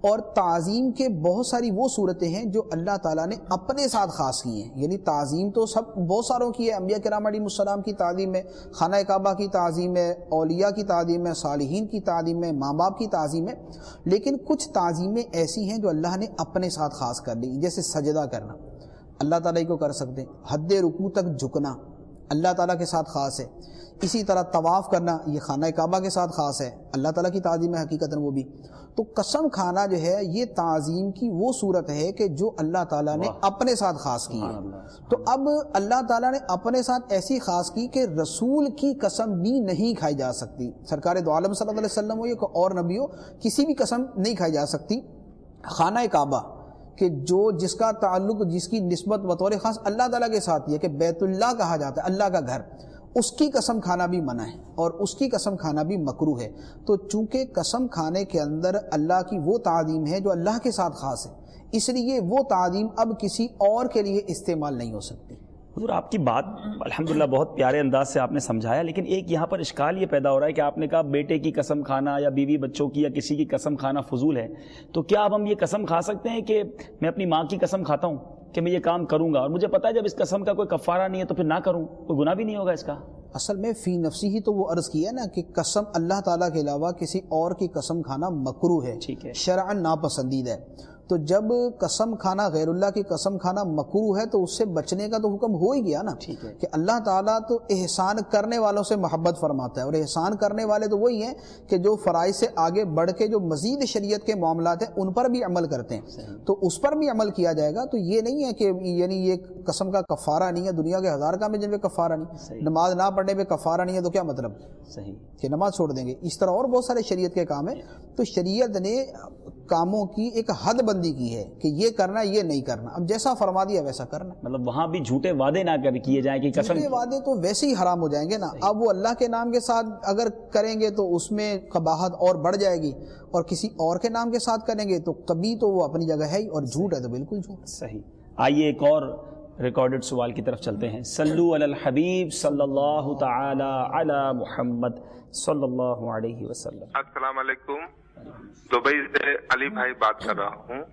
اور تعظیم کے بہت ساری وہ صورتیں ہیں جو اللہ تعالیٰ نے اپنے ساتھ خاص کی ہیں. یعنی تعظیم تو سب بہت ساروں کی ہے، انبیاء کرام علیہ السلام کی تعظیم ہے، خانہ کعبہ کی تعظیم ہے، اولیاء کی تعظیم ہے، صالحین کی تعظیم ہے، ماں باپ کی تعظیم ہے، لیکن کچھ تعظیمیں ایسی ہیں جو اللہ نے اپنے ساتھ خاص کر لی. جیسے سجدہ کرنا اللہ تعالیٰ کو کر سکتے ہیں، حد رکوع تک جھکنا اللہ تعالیٰ کے ساتھ خاص ہے. اسی طرح طواف کرنا یہ خانہ کعبہ کے ساتھ خاص ہے، اللہ تعالیٰ کی تعظیم ہے حقیقتاً وہ بھی. تو قسم کھانا جو ہے یہ تعظیم کی وہ صورت ہے کہ جو اللہ تعالیٰ نے اپنے ساتھ خاص کی ہے. تو اب اللہ تعالیٰ نے اپنے ساتھ ایسی خاص کی کہ رسول کی قسم بھی نہیں کھائی جا سکتی. سرکار دو عالم صلی اللہ علیہ وسلم ہو یا اور نبی ہو، کسی بھی قسم نہیں کھائی جا سکتی. خانہ کعبہ کہ جو جس کا تعلق، جس کی نسبت بطور خاص اللہ تعالیٰ کے ساتھ یہ کہ بیت اللہ کہا جاتا ہے، اللہ کا گھر، اس کی قسم کھانا بھی منع ہے اور اس کی قسم کھانا بھی مکروہ ہے. تو چونکہ قسم کھانے کے اندر اللہ کی وہ تعظیم ہے جو اللہ کے ساتھ خاص ہے، اس لیے وہ تعظیم اب کسی اور کے لیے استعمال نہیں ہو سکتی. حضور آپ کی بات الحمدللہ بہت پیارے انداز سے آپ نے سمجھایا، لیکن ایک یہاں پر اشکال یہ پیدا ہو رہا ہے کہ آپ نے کہا بیٹے کی قسم کھانا یا بیوی بچوں کی یا کسی کی قسم کھانا فضول ہے. تو کیا اب ہم یہ قسم کھا سکتے ہیں کہ میں اپنی ماں کی قسم کھاتا ہوں کہ میں یہ کام کروں گا اور مجھے پتا ہے جب اس قسم کا کوئی کفارہ نہیں ہے تو پھر نہ کروں، کوئی گناہ بھی نہیں ہوگا اس کا؟ اصل میں فی نفسی ہی تو وہ عرض کیا نا کہ قسم اللہ تعالیٰ کے علاوہ کسی اور کی قسم کھانا مکروہ ہے، ٹھیک ہے، شرعاً ناپسندیدہ ہے. تو جب قسم کھانا غیر اللہ کی قسم کھانا مکروہ ہے تو اس سے بچنے کا تو حکم ہو ہی گیا نا کہ اللہ تعالیٰ تو احسان کرنے والوں سے محبت فرماتا ہے، اور احسان کرنے والے تو وہی ہیں کہ جو فرائض سے آگے بڑھ کے جو مزید شریعت کے معاملات ہیں ان پر بھی عمل کرتے ہیں. تو اس پر بھی عمل کیا جائے گا. تو یہ نہیں ہے کہ یعنی یہ قسم کا کفارہ نہیں ہے، دنیا کے ہزار کام ہیں جن پہ کفارہ نہیں، نماز نہ پڑھنے پہ کفارہ نہیں ہے تو کیا مطلب صحیح کہ نماز چھوڑ دیں گے. اس طرح اور بہت سارے شریعت کے کام ہیں. تو شریعت نے کاموں کی ایک حد بندی کی ہے کہ یہ کرنا یہ نہیں کرنا، اب جیسا فرما دیا ویسا کرنا. مطلب وہاں بھی جھوٹے وعدے نہ کر کیے جائیں کہ قسم، جھوٹے وعدے تو ویسے ہی حرام ہو جائیں گے نا. اب وہ اللہ کے نام کے ساتھ اگر کریں گے تو اس میں قباحت اور بڑھ جائے گی، اور کسی اور کے نام کے ساتھ کریں گے تو کبھی تو وہ اپنی جگہ ہے ہی، اور جھوٹ ہے تو بالکل جھوٹ. صحیح. آئیے ایک اور ریکارڈڈ سوال کی طرف چلتے ہیں. صلو علی الحبیب صلی اللہ تعالی علی محمد صلی اللہ علیہ وسلم. السلام علیکم، دبئی سے علی بھائی بات کر رہا ہوں.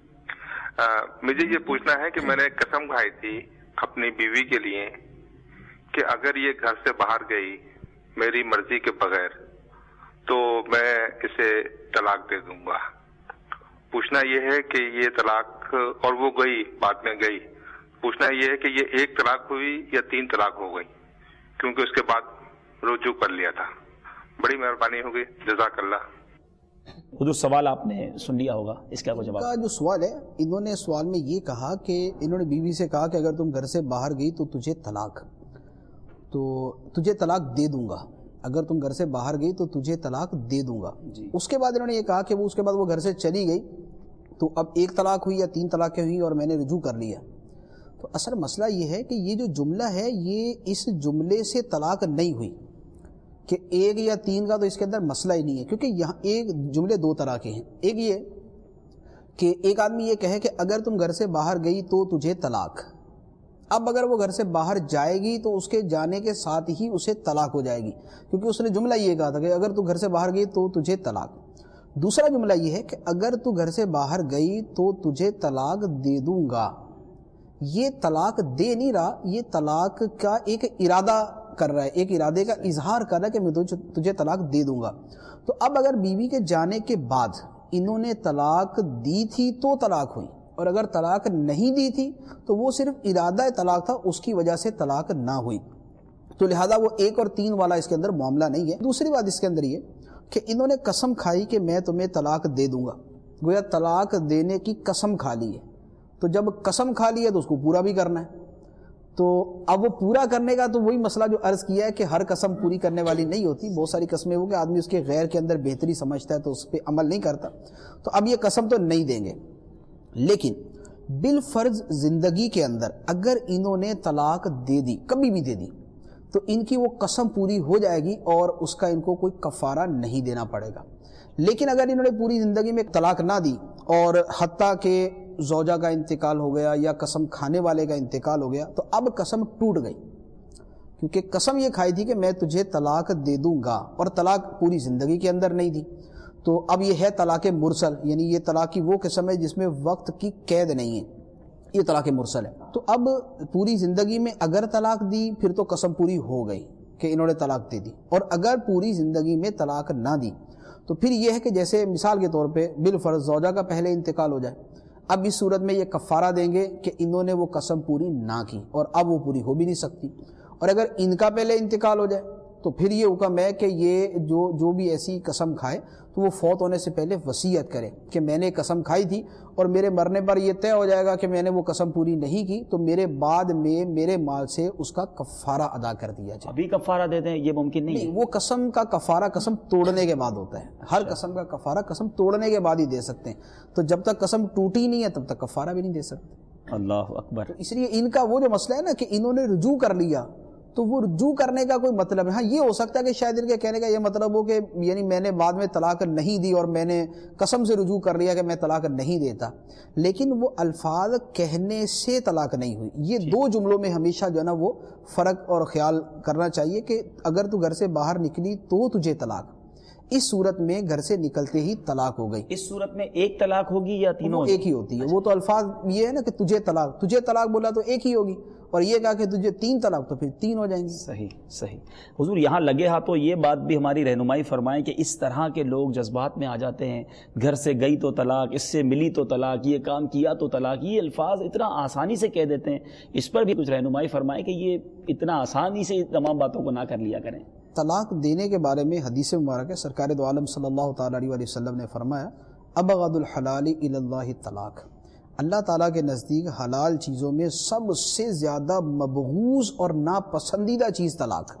آ, مجھے یہ پوچھنا ہے کہ میں نے قسم کھائی تھی اپنی بیوی کے لیے کہ اگر یہ گھر سے باہر گئی میری مرضی کے بغیر تو میں اسے طلاق دے دوں گا. پوچھنا یہ ہے کہ یہ طلاق، اور وہ گئی بعد میں گئی، پوچھنا یہ ہے کہ یہ ایک طلاق ہوئی یا تین طلاق ہو گئی، کیونکہ اس کے بعد رجوع کر لیا تھا. بڑی مہربانی ہوگی، جزاک اللہ. حضور سوال آپ نے سن لیا ہوگا، اس کا کوئی جواب؟ کا جو سوال ہے، انہوں نے سوال میں یہ کہا کہ انہوں نے بیوی سے کہا کہ اگر تم گھر سے باہر گئی تو تجھے طلاق تو تجھے طلاق دے دوں گا، اگر تم گھر سے باہر گئی تو تجھے طلاق دے دوں گا. جی. اس کے بعد انہوں نے یہ کہا کہ وہ اس کے بعد وہ گھر سے چلی گئی تو اب ایک طلاق ہوئی یا تین طلاقیں ہوئی اور میں نے رجوع کر لیا. تو اصل مسئلہ یہ ہے کہ یہ جو جملہ ہے یہ اس جملے سے طلاق نہیں ہوئی کہ ایک یا تین کا، تو اس کے اندر مسئلہ ہی نہیں ہے، کیونکہ یہاں ایک جملے دو طرح کے ہیں. ایک یہ کہ ایک آدمی یہ کہے کہ اگر تم گھر سے باہر گئی تو تجھے طلاق. اب اگر وہ گھر سے باہر جائے گی تو اس کے جانے کے ساتھ ہی اسے طلاق ہو جائے گی، کیونکہ اس نے جملہ یہ کہا تھا کہ اگر تو گھر سے باہر گئی تو تجھے طلاق. دوسرا جملہ یہ ہے کہ اگر تو گھر سے باہر گئی تو تجھے طلاق دے دوں گا. یہ طلاق دے نہیں رہا، یہ طلاق کا ایک ارادہ کر رہا ہے، ایک ارادے کا اظہار کر رہا ہے کہ میں تجھے طلاق دے دوں گا. تو اب اگر بیوی کے جانے کے بعد انہوں نے طلاق دی تھی تو طلاق ہوئی، اور اگر طلاق نہیں دی تھی تو وہ صرف ارادہ طلاق تھا، اس کی وجہ سے طلاق نہ ہوئی. تو لہذا وہ ایک اور تین والا اس کے اندر معاملہ نہیں ہے. دوسری بات اس کے اندر یہ کہ انہوں نے قسم کھائی کہ میں تمہیں طلاق دے دوں گا، گویا طلاق دینے کی قسم کھا لی ہے. تو جب قسم کھا لی ہے تو اس کو پورا بھی کرنا ہے. تو اب وہ پورا کرنے کا تو وہی مسئلہ جو عرض کیا ہے کہ ہر قسم پوری کرنے والی نہیں ہوتی. بہت ساری قسمیں ہو کہ آدمی اس کے غیر کے اندر بہتری سمجھتا ہے تو اس پہ عمل نہیں کرتا. تو اب یہ قسم تو نہیں دیں گے، لیکن بالفرض زندگی کے اندر اگر انہوں نے طلاق دے دی، کبھی بھی دے دی، تو ان کی وہ قسم پوری ہو جائے گی اور اس کا ان کو کوئی کفارہ نہیں دینا پڑے گا. لیکن اگر انہوں نے پوری زندگی میں طلاق نہ دی اور حتیٰ کہ زوجہ کا انتقال ہو گیا یا قسم کھانے والے کا انتقال ہو گیا تو اب قسم ٹوٹ گئی، کیونکہ قسم یہ کھائی تھی کہ میں تجھے طلاق دے دوں گا، اور طلاق پوری زندگی کے اندر نہیں دی. تو اب یہ ہے طلاق مرسل، یعنی یہ طلاق کی وہ قسم ہے جس میں وقت کی قید نہیں ہے، یہ طلاق مرسل ہے۔ تو اب پوری زندگی میں اگر طلاق دی پھر تو قسم پوری ہو گئی کہ انہوں نے طلاق دے دی، اور اگر پوری زندگی میں طلاق نہ دی تو پھر یہ ہے کہ جیسے مثال کے طور پہ بالفرض زوجہ کا پہلے انتقال ہو جائے، اب اس صورت میں یہ کفارہ دیں گے کہ انہوں نے وہ قسم پوری نہ کی اور اب وہ پوری ہو بھی نہیں سکتی، اور اگر ان کا پہلے انتقال ہو جائے تو پھر یہ حکم ہے کہ یہ جو جو بھی ایسی قسم کھائے تو وہ فوت ہونے سے پہلے وصیت کرے کہ میں نے قسم کھائی تھی اور میرے مرنے پر یہ طے ہو جائے گا کہ میں نے وہ قسم پوری نہیں کی، تو میرے بعد میں میرے مال سے اس کا کفارہ ادا کر دیا جائے۔ ابھی کفارہ دے دیں یہ ممکن نہیں ہے؟ وہ قسم کا کفارہ قسم توڑنے کے بعد ہوتا ہے، ہر قسم کا کفارہ قسم توڑنے کے بعد ہی دے سکتے ہیں، تو جب تک قسم ٹوٹی نہیں ہے تب تک کفارہ بھی نہیں دے سکتے۔ اللہ اکبر۔ تو اس لیے ان کا وہ جو مسئلہ ہے نا کہ انہوں نے رجوع کر لیا، تو وہ رجوع کرنے کا کوئی مطلب ہے، ہاں یہ ہو سکتا ہے کہ شاید ان کے کہنے کا یہ مطلب ہو کہ یعنی میں نے بعد میں طلاق نہیں دی اور میں نے قسم سے رجوع کر لیا کہ میں طلاق نہیں دیتا، لیکن وہ الفاظ کہنے سے طلاق نہیں ہوئی۔ یہ دو جملوں میں ہمیشہ جو ہے نا وہ فرق اور خیال کرنا چاہیے کہ اگر تو گھر سے باہر نکلی تو تجھے طلاق، اس صورت میں گھر سے نکلتے ہی طلاق ہو گئی۔ اس صورت میں ایک طلاق ہوگی یا تینوں؟ ایک ہی ہوتی ہے، وہ تو الفاظ یہ ہے نا کہ تجھے طلاق، تجھے طلاق بولا تو ایک ہی ہوگی، اور یہ کہا کہ تجھے تین طلاق تو پھر تین ہو جائیں گی۔ صحیح صحیح۔ حضور یہاں لگے ہاتھوں یہ بات بھی ہماری رہنمائی فرمائیں کہ اس طرح کے لوگ جذبات میں آ جاتے ہیں، گھر سے گئی تو طلاق، اس سے ملی تو طلاق، یہ کام کیا تو طلاق، یہ الفاظ اتنا آسانی سے کہہ دیتے ہیں، اس پر بھی کچھ رہنمائی فرمائیں کہ یہ اتنا آسانی سے تمام باتوں کو نہ کر لیا کریں۔ طلاق دینے کے بارے میں حدیث مبارک ہے، سرکار دو عالم صلی اللہ تعالیٰ علیہ وآلہ وسلم نے فرمایا ابغض الحلال الی اللہ طلاق، اللہ تعالیٰ کے نزدیک حلال چیزوں میں سب سے زیادہ مبغوض اور ناپسندیدہ چیز طلاق۔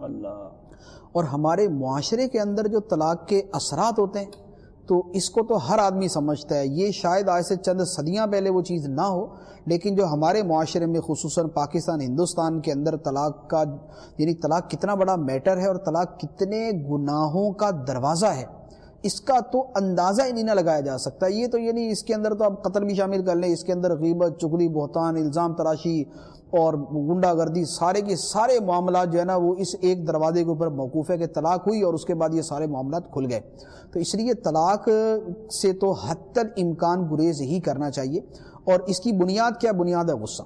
اللہ۔ اور ہمارے معاشرے کے اندر جو طلاق کے اثرات ہوتے ہیں تو اس کو تو ہر آدمی سمجھتا ہے، یہ شاید آج سے چند صدیاں پہلے وہ چیز نہ ہو، لیکن جو ہمارے معاشرے میں خصوصاً پاکستان ہندوستان کے اندر طلاق کا یعنی طلاق کتنا بڑا میٹر ہے اور طلاق کتنے گناہوں کا دروازہ ہے، اس کا تو اندازہ ہی نہیں نہ لگایا جا سکتا۔ یہ تو یعنی اس کے اندر تو آپ قتل بھی شامل کر لیں، اس کے اندر غیبت، چغلی، بہتان، الزام تراشی اور گنڈا گردی، سارے کے سارے معاملات جو ہے نا وہ اس ایک دروازے کے اوپر موقوف ہے کہ طلاق ہوئی اور اس کے بعد یہ سارے معاملات کھل گئے۔ تو اس لیے طلاق سے تو حتی الامکان گریز ہی کرنا چاہیے، اور اس کی بنیاد کیا؟ بنیاد ہے غصہ۔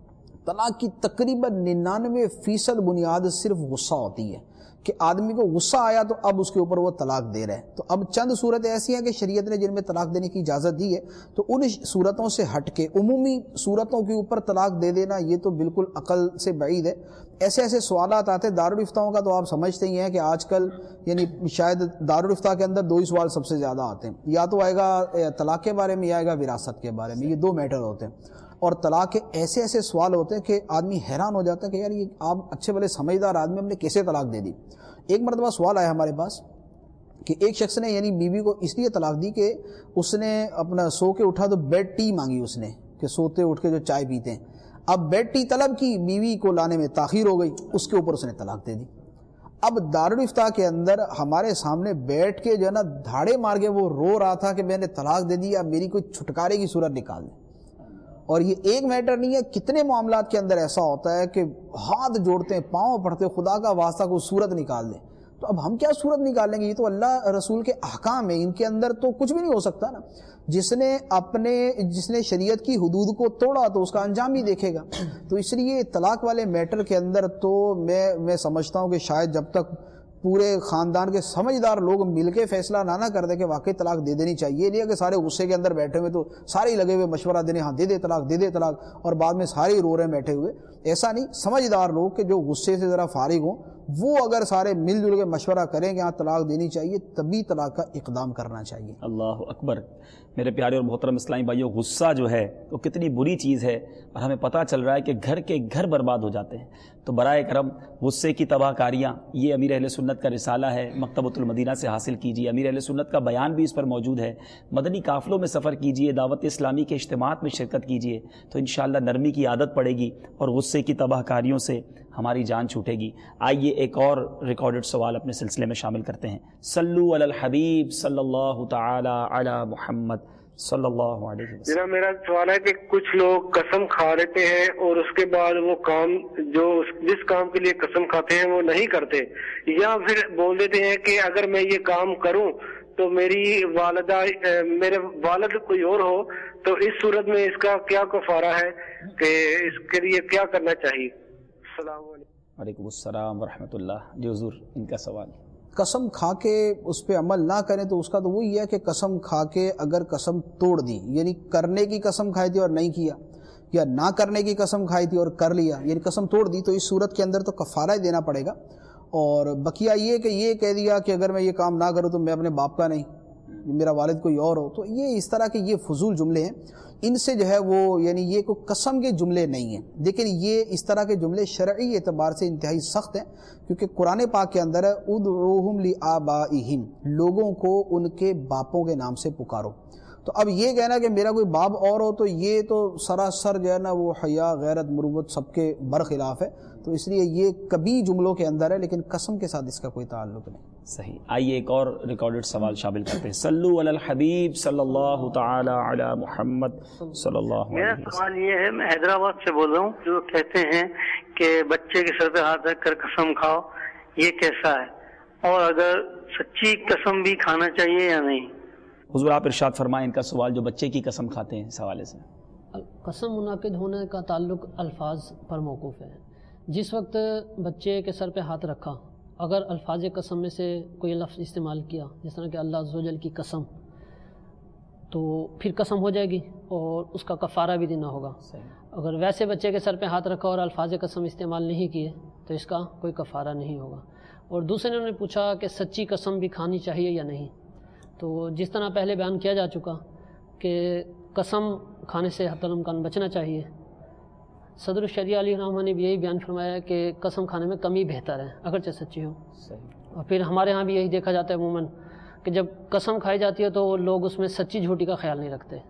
طلاق کی تقریباً ننانوے فیصد بنیاد صرف غصہ ہوتی ہے کہ آدمی کو غصہ آیا تو اب اس کے اوپر وہ طلاق دے رہے ہیں۔ تو اب چند صورتیں ایسی ہیں کہ شریعت نے جن میں طلاق دینے کی اجازت دی ہے، تو ان صورتوں سے ہٹ کے عمومی صورتوں کے اوپر طلاق دے دینا یہ تو بالکل عقل سے بعید ہے۔ ایسے ایسے سوالات آتے ہیں دارالفتاؤں کا، تو آپ سمجھتے ہی ہیں کہ آج کل یعنی شاید دارالفتاء کے اندر دو ہی سوال سب سے زیادہ آتے ہیں، یا تو آئے گا طلاق کے بارے میں یا آئے گا وراثت کے بارے میں، یہ دو میٹر ہوتے ہیں۔ اور طلاق کے ایسے ایسے سوال ہوتے ہیں کہ آدمی حیران ہو جاتا ہے کہ یار یہ آپ اچھے بھلے سمجھدار آدمی ہم نے کیسے طلاق دے دی۔ ایک مرتبہ سوال آیا ہمارے پاس کہ ایک شخص نے یعنی بیوی کو اس لیے طلاق دی کہ اس نے اپنا سو کے اٹھا تو بیڈ ٹی مانگی، اس نے کہ سوتے اٹھ کے جو چائے پیتے ہیں، اب بیڈ ٹی طلب کی، بیوی کو لانے میں تاخیر ہو گئی، اس کے اوپر اس نے طلاق دے دی۔ اب دارالفتاء کے اندر ہمارے سامنے بیٹھ کے جو ہے نا دھاڑے مار کے وہ رو رہا تھا کہ میں نے طلاق دے دی، اب میری کوئی چھٹکارے کی صورت نکال دیں۔ اور یہ ایک میٹر نہیں ہے، کتنے معاملات کے اندر ایسا ہوتا ہے کہ ہاتھ جوڑتے ہیں، پاؤں پڑتے ہیں، خدا کا واسطہ کوئی صورت نکال دیں۔ تو اب ہم کیا صورت نکالیں گے؟ یہ تو اللہ رسول کے احکام ہیں، ان کے اندر تو کچھ بھی نہیں ہو سکتا نا۔ جس نے اپنے جس نے شریعت کی حدود کو توڑا تو اس کا انجام ہی دیکھے گا۔ تو اس لیے طلاق والے میٹر کے اندر تو میں میں سمجھتا ہوں کہ شاید جب تک پورے خاندان کے سمجھدار لوگ مل کے فیصلہ نہ نہ کر دیں کہ واقعی طلاق دے دینی چاہیے، یہ نہیں ہے کہ سارے غصے کے اندر بیٹھے ہوئے تو سارے ہی لگے ہوئے مشورہ دینے، ہاں دے دے طلاق، دے دے طلاق، اور بعد میں سارے ہی رو رہے ہیں بیٹھے ہوئے۔ ایسا نہیں، سمجھدار لوگ کہ جو غصے سے ذرا فارغ ہوں، وہ اگر سارے مل جل کے مشورہ کریں کہ ہاں طلاق دینی چاہیے، تبھی طلاق کا اقدام کرنا چاہیے۔ اللہ اکبر۔ میرے پیارے اور محترم اسلامی بھائیوں، غصہ جو ہے وہ کتنی بری چیز ہے، اور ہمیں پتہ چل رہا ہے کہ گھر کے گھر برباد ہو جاتے ہیں۔ تو برائے کرم غصے کی تباہ کاریاں، یہ امیر اہل سنت کا رسالہ ہے، مکتبۃ المدینہ سے حاصل کیجیے۔ امیر اہل سنت کا بیان بھی اس پر موجود ہے۔ مدنی قافلوں میں سفر کیجیے، دعوت اسلامی کے اجتماعات میں شرکت کیجیے، تو انشاءاللہ نرمی کی عادت پڑے گی اور غصے کی تباہ کاریوں سے ہماری جان چھوٹے گی۔ آئیے ایک اور ریکارڈڈ سوال اپنے سلسلے میں شامل کرتے ہیں۔ صلو علی الحبیب صلی اللہ تعالی علی محمد صلی اللہ علیہ وسلم۔ جناب میرا سوال ہے کہ کچھ لوگ قسم کھا لیتے ہیں اور اس کے بعد وہ کام جو جس کام کے لیے قسم کھاتے ہیں وہ نہیں کرتے، یا پھر بول دیتے ہیں کہ اگر میں یہ کام کروں تو میری والدہ میرے والد کوئی اور ہو تو اس صورت میں اس کا کیا کفارہ ہے کہ اس کے لیے کیا کرنا چاہیے؟ السلام علیکم۔ وعلیکم السلام ورحمۃ اللہ۔ جی حضور ان کا سوال۔ قسم کھا کے اس پہ عمل نہ کریں تو اس کا تو وہی ہے کہ قسم کھا کے اگر قسم توڑ دی، یعنی کرنے کی قسم کھائی تھی اور نہیں کیا، یا نہ کرنے کی قسم کھائی تھی اور کر لیا، یعنی قسم توڑ دی، تو اس صورت کے اندر تو کفارہ ہی دینا پڑے گا۔ اور بقیہ یہ کہ یہ کہہ دیا کہ اگر میں یہ کام نہ کروں تو میں اپنے باپ کا نہیں، میرا والد کوئی اور ہو، تو یہ اس طرح کے یہ فضول جملے ہیں، ان سے جو ہے وہ یعنی یہ کوئی قسم کے جملے نہیں ہیں، لیکن یہ اس طرح کے جملے شرعی اعتبار سے انتہائی سخت ہیں، کیونکہ قرآن پاک کے اندر ہے ادعوہم لآبائہم، لوگوں کو ان کے باپوں کے نام سے پکارو۔ تو اب یہ کہنا کہ میرا کوئی باپ اور ہو تو یہ تو سراسر جو ہے نا وہ حیا، غیرت، مروت سب کے برخلاف ہے، تو اس لیے یہ کبھی جملوں کے اندر ہے، لیکن قسم کے ساتھ اس کا کوئی تعلق نہیں۔ صحیح۔ آئیے ایک اور ریکارڈڈ سوال شامل کرتے ہیں۔ صلو علی الحبیب صلی اللہ تعالی علی محمد صلی اللہ علیہ میرا وسلم۔ سوال یہ ہے، میں حیدرآباد سے بول رہا ہوں، جو کہتے ہیں کہ بچے کے سر پہ ہاتھ رکھ کر قسم کھاؤ، یہ کیسا ہے، اور اگر سچی قسم بھی کھانا چاہیے یا نہیں؟ حضور آپ ارشاد فرمائیں ان کا سوال جو بچے کی قسم کھاتے ہیں اس حوالے سے۔ قسم منعقد ہونے کا تعلق الفاظ پر موقوف ہے۔ جس وقت بچے کے سر پہ ہاتھ رکھا، اگر الفاظ قسم میں سے کوئی لفظ استعمال کیا، جس طرح کہ اللہ عز و جل کی قسم، تو پھر قسم ہو جائے گی اور اس کا کفارہ بھی دینا ہوگا۔ اگر ویسے بچے کے سر پہ ہاتھ رکھا اور الفاظ قسم استعمال نہیں کیے تو اس کا کوئی کفارہ نہیں ہوگا۔ اور دوسرے نے انہوں نے پوچھا کہ سچی قسم بھی کھانی چاہیے یا نہیں، تو جس طرح پہلے بیان کیا جا چکا کہ قسم کھانے سے حتی الامکان بچنا چاہیے۔ صدر الشریعہ علیہ الرحمہ نے بھی یہی بیان فرمایا کہ قسم کھانے میں کمی بہتر ہے اگرچہ سچی ہو۔ اور پھر ہمارے ہاں بھی یہی دیکھا جاتا ہے عموماً کہ جب قسم کھائی جاتی ہے تو لوگ اس میں سچی جھوٹی کا خیال نہیں رکھتے،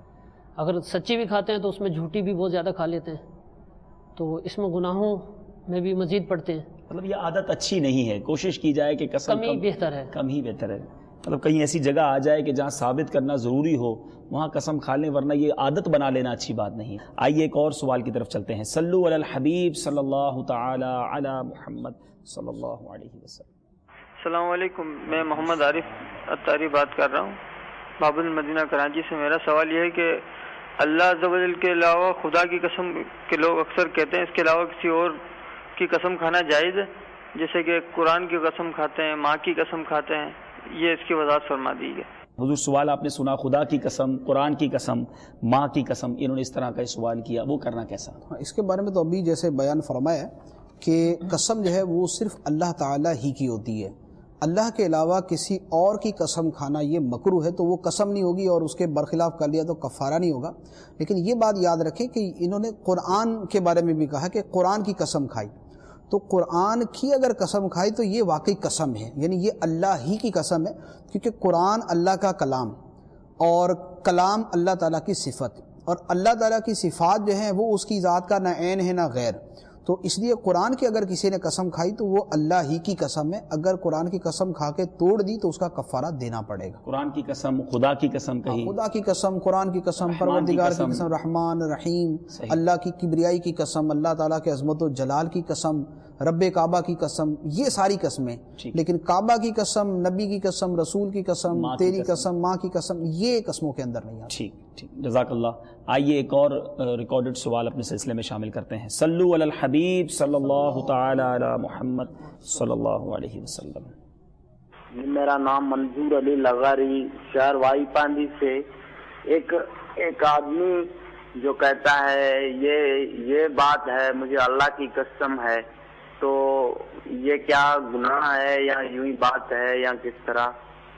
اگر سچی بھی کھاتے ہیں تو اس میں جھوٹی بھی بہت زیادہ کھا لیتے ہیں، تو اس میں گناہوں میں بھی مزید پڑتے ہیں۔ مطلب یہ عادت اچھی نہیں ہے، کوشش کی جائے کہ قسم کم ہی بہتر ہے، کم ہی بہتر ہے۔ مطلب کہیں ایسی جگہ آ جائے کہ جہاں ثابت کرنا ضروری ہو وہاں قسم کھا لیں، ورنہ یہ عادت بنا لینا اچھی بات نہیں۔ آئیے ایک اور سوال کی طرف چلتے ہیں۔ صلو علی الحبیب صلی اللہ تعالی علی محمد صلی اللہ علیہ وسلم۔ السلام علیکم، میں محمد عارف اتاری بات کر رہا ہوں باب المدینہ کراچی سے۔ میرا سوال یہ ہے کہ اللہ عز و جل کے علاوہ خدا کی قسم کے لوگ اکثر کہتے ہیں اس کے علاوہ کسی اور کی قسم کھانا جائز ہے، جیسے کہ قرآن کی قسم کھاتے ہیں، ماں کی قسم کھاتے ہیں، یہ اس کی وضاحت فرما دیجیے۔ حضور سوال آپ نے سنا، خدا کی قسم، قرآن کی قسم، ماں کی قسم، انہوں نے اس طرح کا سوال کیا، وہ کرنا کیسا؟ اس کے بارے میں تو ابھی جیسے بیان فرمایا کہ قسم جو ہے وہ صرف اللہ تعالیٰ ہی کی ہوتی ہے، اللہ کے علاوہ کسی اور کی قسم کھانا یہ مکروہ ہے، تو وہ قسم نہیں ہوگی اور اس کے برخلاف کر لیا تو کفارہ نہیں ہوگا۔ لیکن یہ بات یاد رکھیں کہ انہوں نے قرآن کے بارے میں بھی کہا کہ قرآن کی قسم کھائی، تو قرآن کی اگر قسم کھائی تو یہ واقعی قسم ہے، یعنی یہ اللہ ہی کی قسم ہے، کیونکہ قرآن اللہ کا کلام اور کلام اللہ تعالیٰ کی صفت، اور اللہ تعالیٰ کی صفات جو ہیں وہ اس کی ذات کا نہ عین ہے نہ غیر، تو اس لیے قرآن کی اگر کسی نے قسم کھائی تو وہ اللہ ہی کی قسم ہے، اگر قرآن کی قسم کھا کے توڑ دی تو اس کا کفارہ دینا پڑے گا۔ قرآن کی قسم، خدا کی قسم کہی، خدا کی قسم، قرآن کی قسم، پروردگار کی قسم، رحمان رحیم، اللہ کی کبریائی کی قسم، اللہ تعالیٰ کے عظمت و جلال کی قسم، رب کعبہ کی قسم، یہ ساری قسمیں، لیکن کعبہ کی قسم، نبی کی قسم، رسول کی قسم، تیری قسم، ماں کی قسم، یہ قسموں کے اندر نہیں آتی۔ ٹھیک ٹھیک، جزاک اللہ۔ آئیے ایک اور ریکارڈڈ سوال اپنے سلسلے میں شامل کرتے ہیں۔ صلو علی الحبیب صلی اللہ تعالی علی محمد صلی اللہ علیہ وسلم۔ میرا نام منظور علی لغاری، شہر وائی پاندی سے۔ ایک ایک آدمی جو کہتا ہے یہ یہ بات ہے، مجھے اللہ کی قسم ہے، تو یہ کیا گناہ ہے یا یوں ہی بات ہے یا کس طرح؟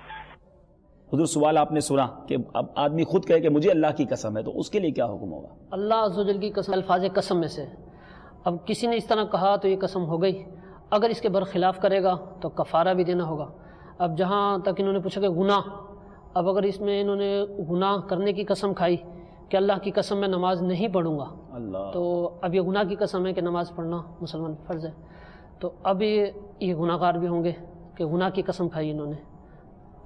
حضور سوال آپ نے سنا کہ اب آدمی خود کہے کہ مجھے اللہ کی قسم ہے، تو اس کے لیے کیا حکم ہوگا؟ اللہ عز و جل کی قسم الفاظ قسم میں سے، اب کسی نے اس طرح کہا تو یہ قسم ہو گئی، اگر اس کے برخلاف کرے گا تو کفارہ بھی دینا ہوگا۔ اب جہاں تک انہوں نے پوچھا کہ گناہ، اب اگر اس میں انہوں نے گناہ کرنے کی قسم کھائی کہ اللہ کی قسم میں نماز نہیں پڑھوں گا، اللہ، تو اب یہ گناہ کی قسم ہے کہ نماز پڑھنا مسلمان فرض ہے، تو اب یہ یہ گناہ گار بھی ہوں گے کہ گناہ کی قسم کھائی انہوں نے۔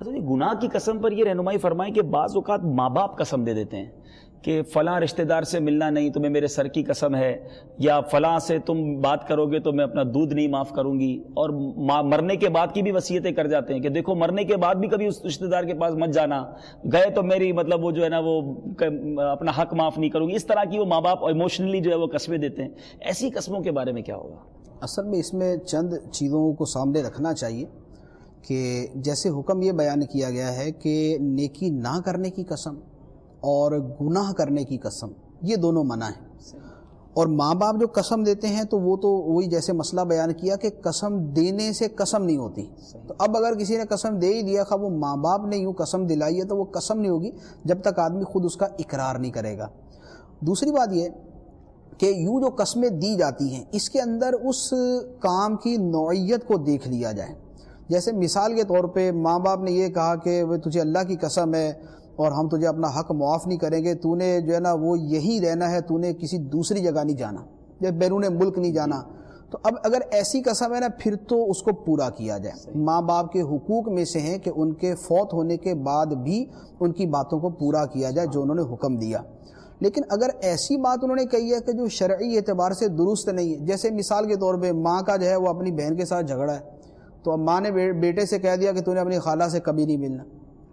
اصل یہ گناہ کی قسم پر یہ رہنمائی فرمائیں کہ بعض اوقات ماں باپ قسم دے دیتے ہیں کہ فلاں رشتہ دار سے ملنا نہیں، تمہیں میرے سر کی قسم ہے، یا فلاں سے تم بات کرو گے تو میں اپنا دودھ نہیں معاف کروں گی، اور مرنے کے بعد کی بھی وصیتیں کر جاتے ہیں کہ دیکھو مرنے کے بعد بھی کبھی اس رشتہ دار کے پاس مت جانا، گئے تو میری مطلب وہ جو ہے نا وہ اپنا حق معاف نہیں کروں گی. اس طرح کی وہ ماں باپ ایموشنلی جو ہے وہ قسمیں دیتے ہیں. ایسی قسموں کے بارے میں کیا ہوگا؟ اصل میں اس میں چند چیزوں کو سامنے رکھنا چاہیے کہ جیسے حکم یہ بیان کیا گیا ہے کہ نیکی نہ کرنے کی قسم اور گناہ کرنے کی قسم یہ دونوں منع ہیں. اور ماں باپ جو قسم دیتے ہیں تو وہ تو وہی جیسے مسئلہ بیان کیا کہ قسم دینے سے قسم نہیں ہوتی. تو اب اگر کسی نے قسم دے ہی دیا، خواہ وہ ماں باپ نے یوں قسم دلائی ہے، تو وہ قسم نہیں ہوگی جب تک آدمی خود اس کا اقرار نہیں کرے گا. دوسری بات یہ کہ یوں جو قسمیں دی جاتی ہیں اس کے اندر اس کام کی نوعیت کو دیکھ لیا جائے. جیسے مثال کے طور پہ ماں باپ نے یہ کہا کہ وہ تجھے اللہ کی قسم ہے اور ہم تجھے اپنا حق معاف نہیں کریں گے، تو نے جو ہے نا وہ یہی رہنا ہے، تو نے کسی دوسری جگہ نہیں جانا، جب بیرون ملک نہیں جانا. تو اب اگر ایسی قسم ہے نا پھر تو اس کو پورا کیا جائے. ماں باپ کے حقوق میں سے ہیں کہ ان کے فوت ہونے کے بعد بھی ان کی باتوں کو پورا کیا جائے جو انہوں نے حکم دیا. لیکن اگر ایسی بات انہوں نے کہی ہے کہ جو شرعی اعتبار سے درست نہیں ہے، جیسے مثال کے طور پہ ماں کا جو ہے وہ اپنی بہن کے ساتھ جھگڑا ہے، تو اب ماں نے بیٹے سے کہہ دیا کہ تو نے اپنی خالہ سے کبھی نہیں ملنا.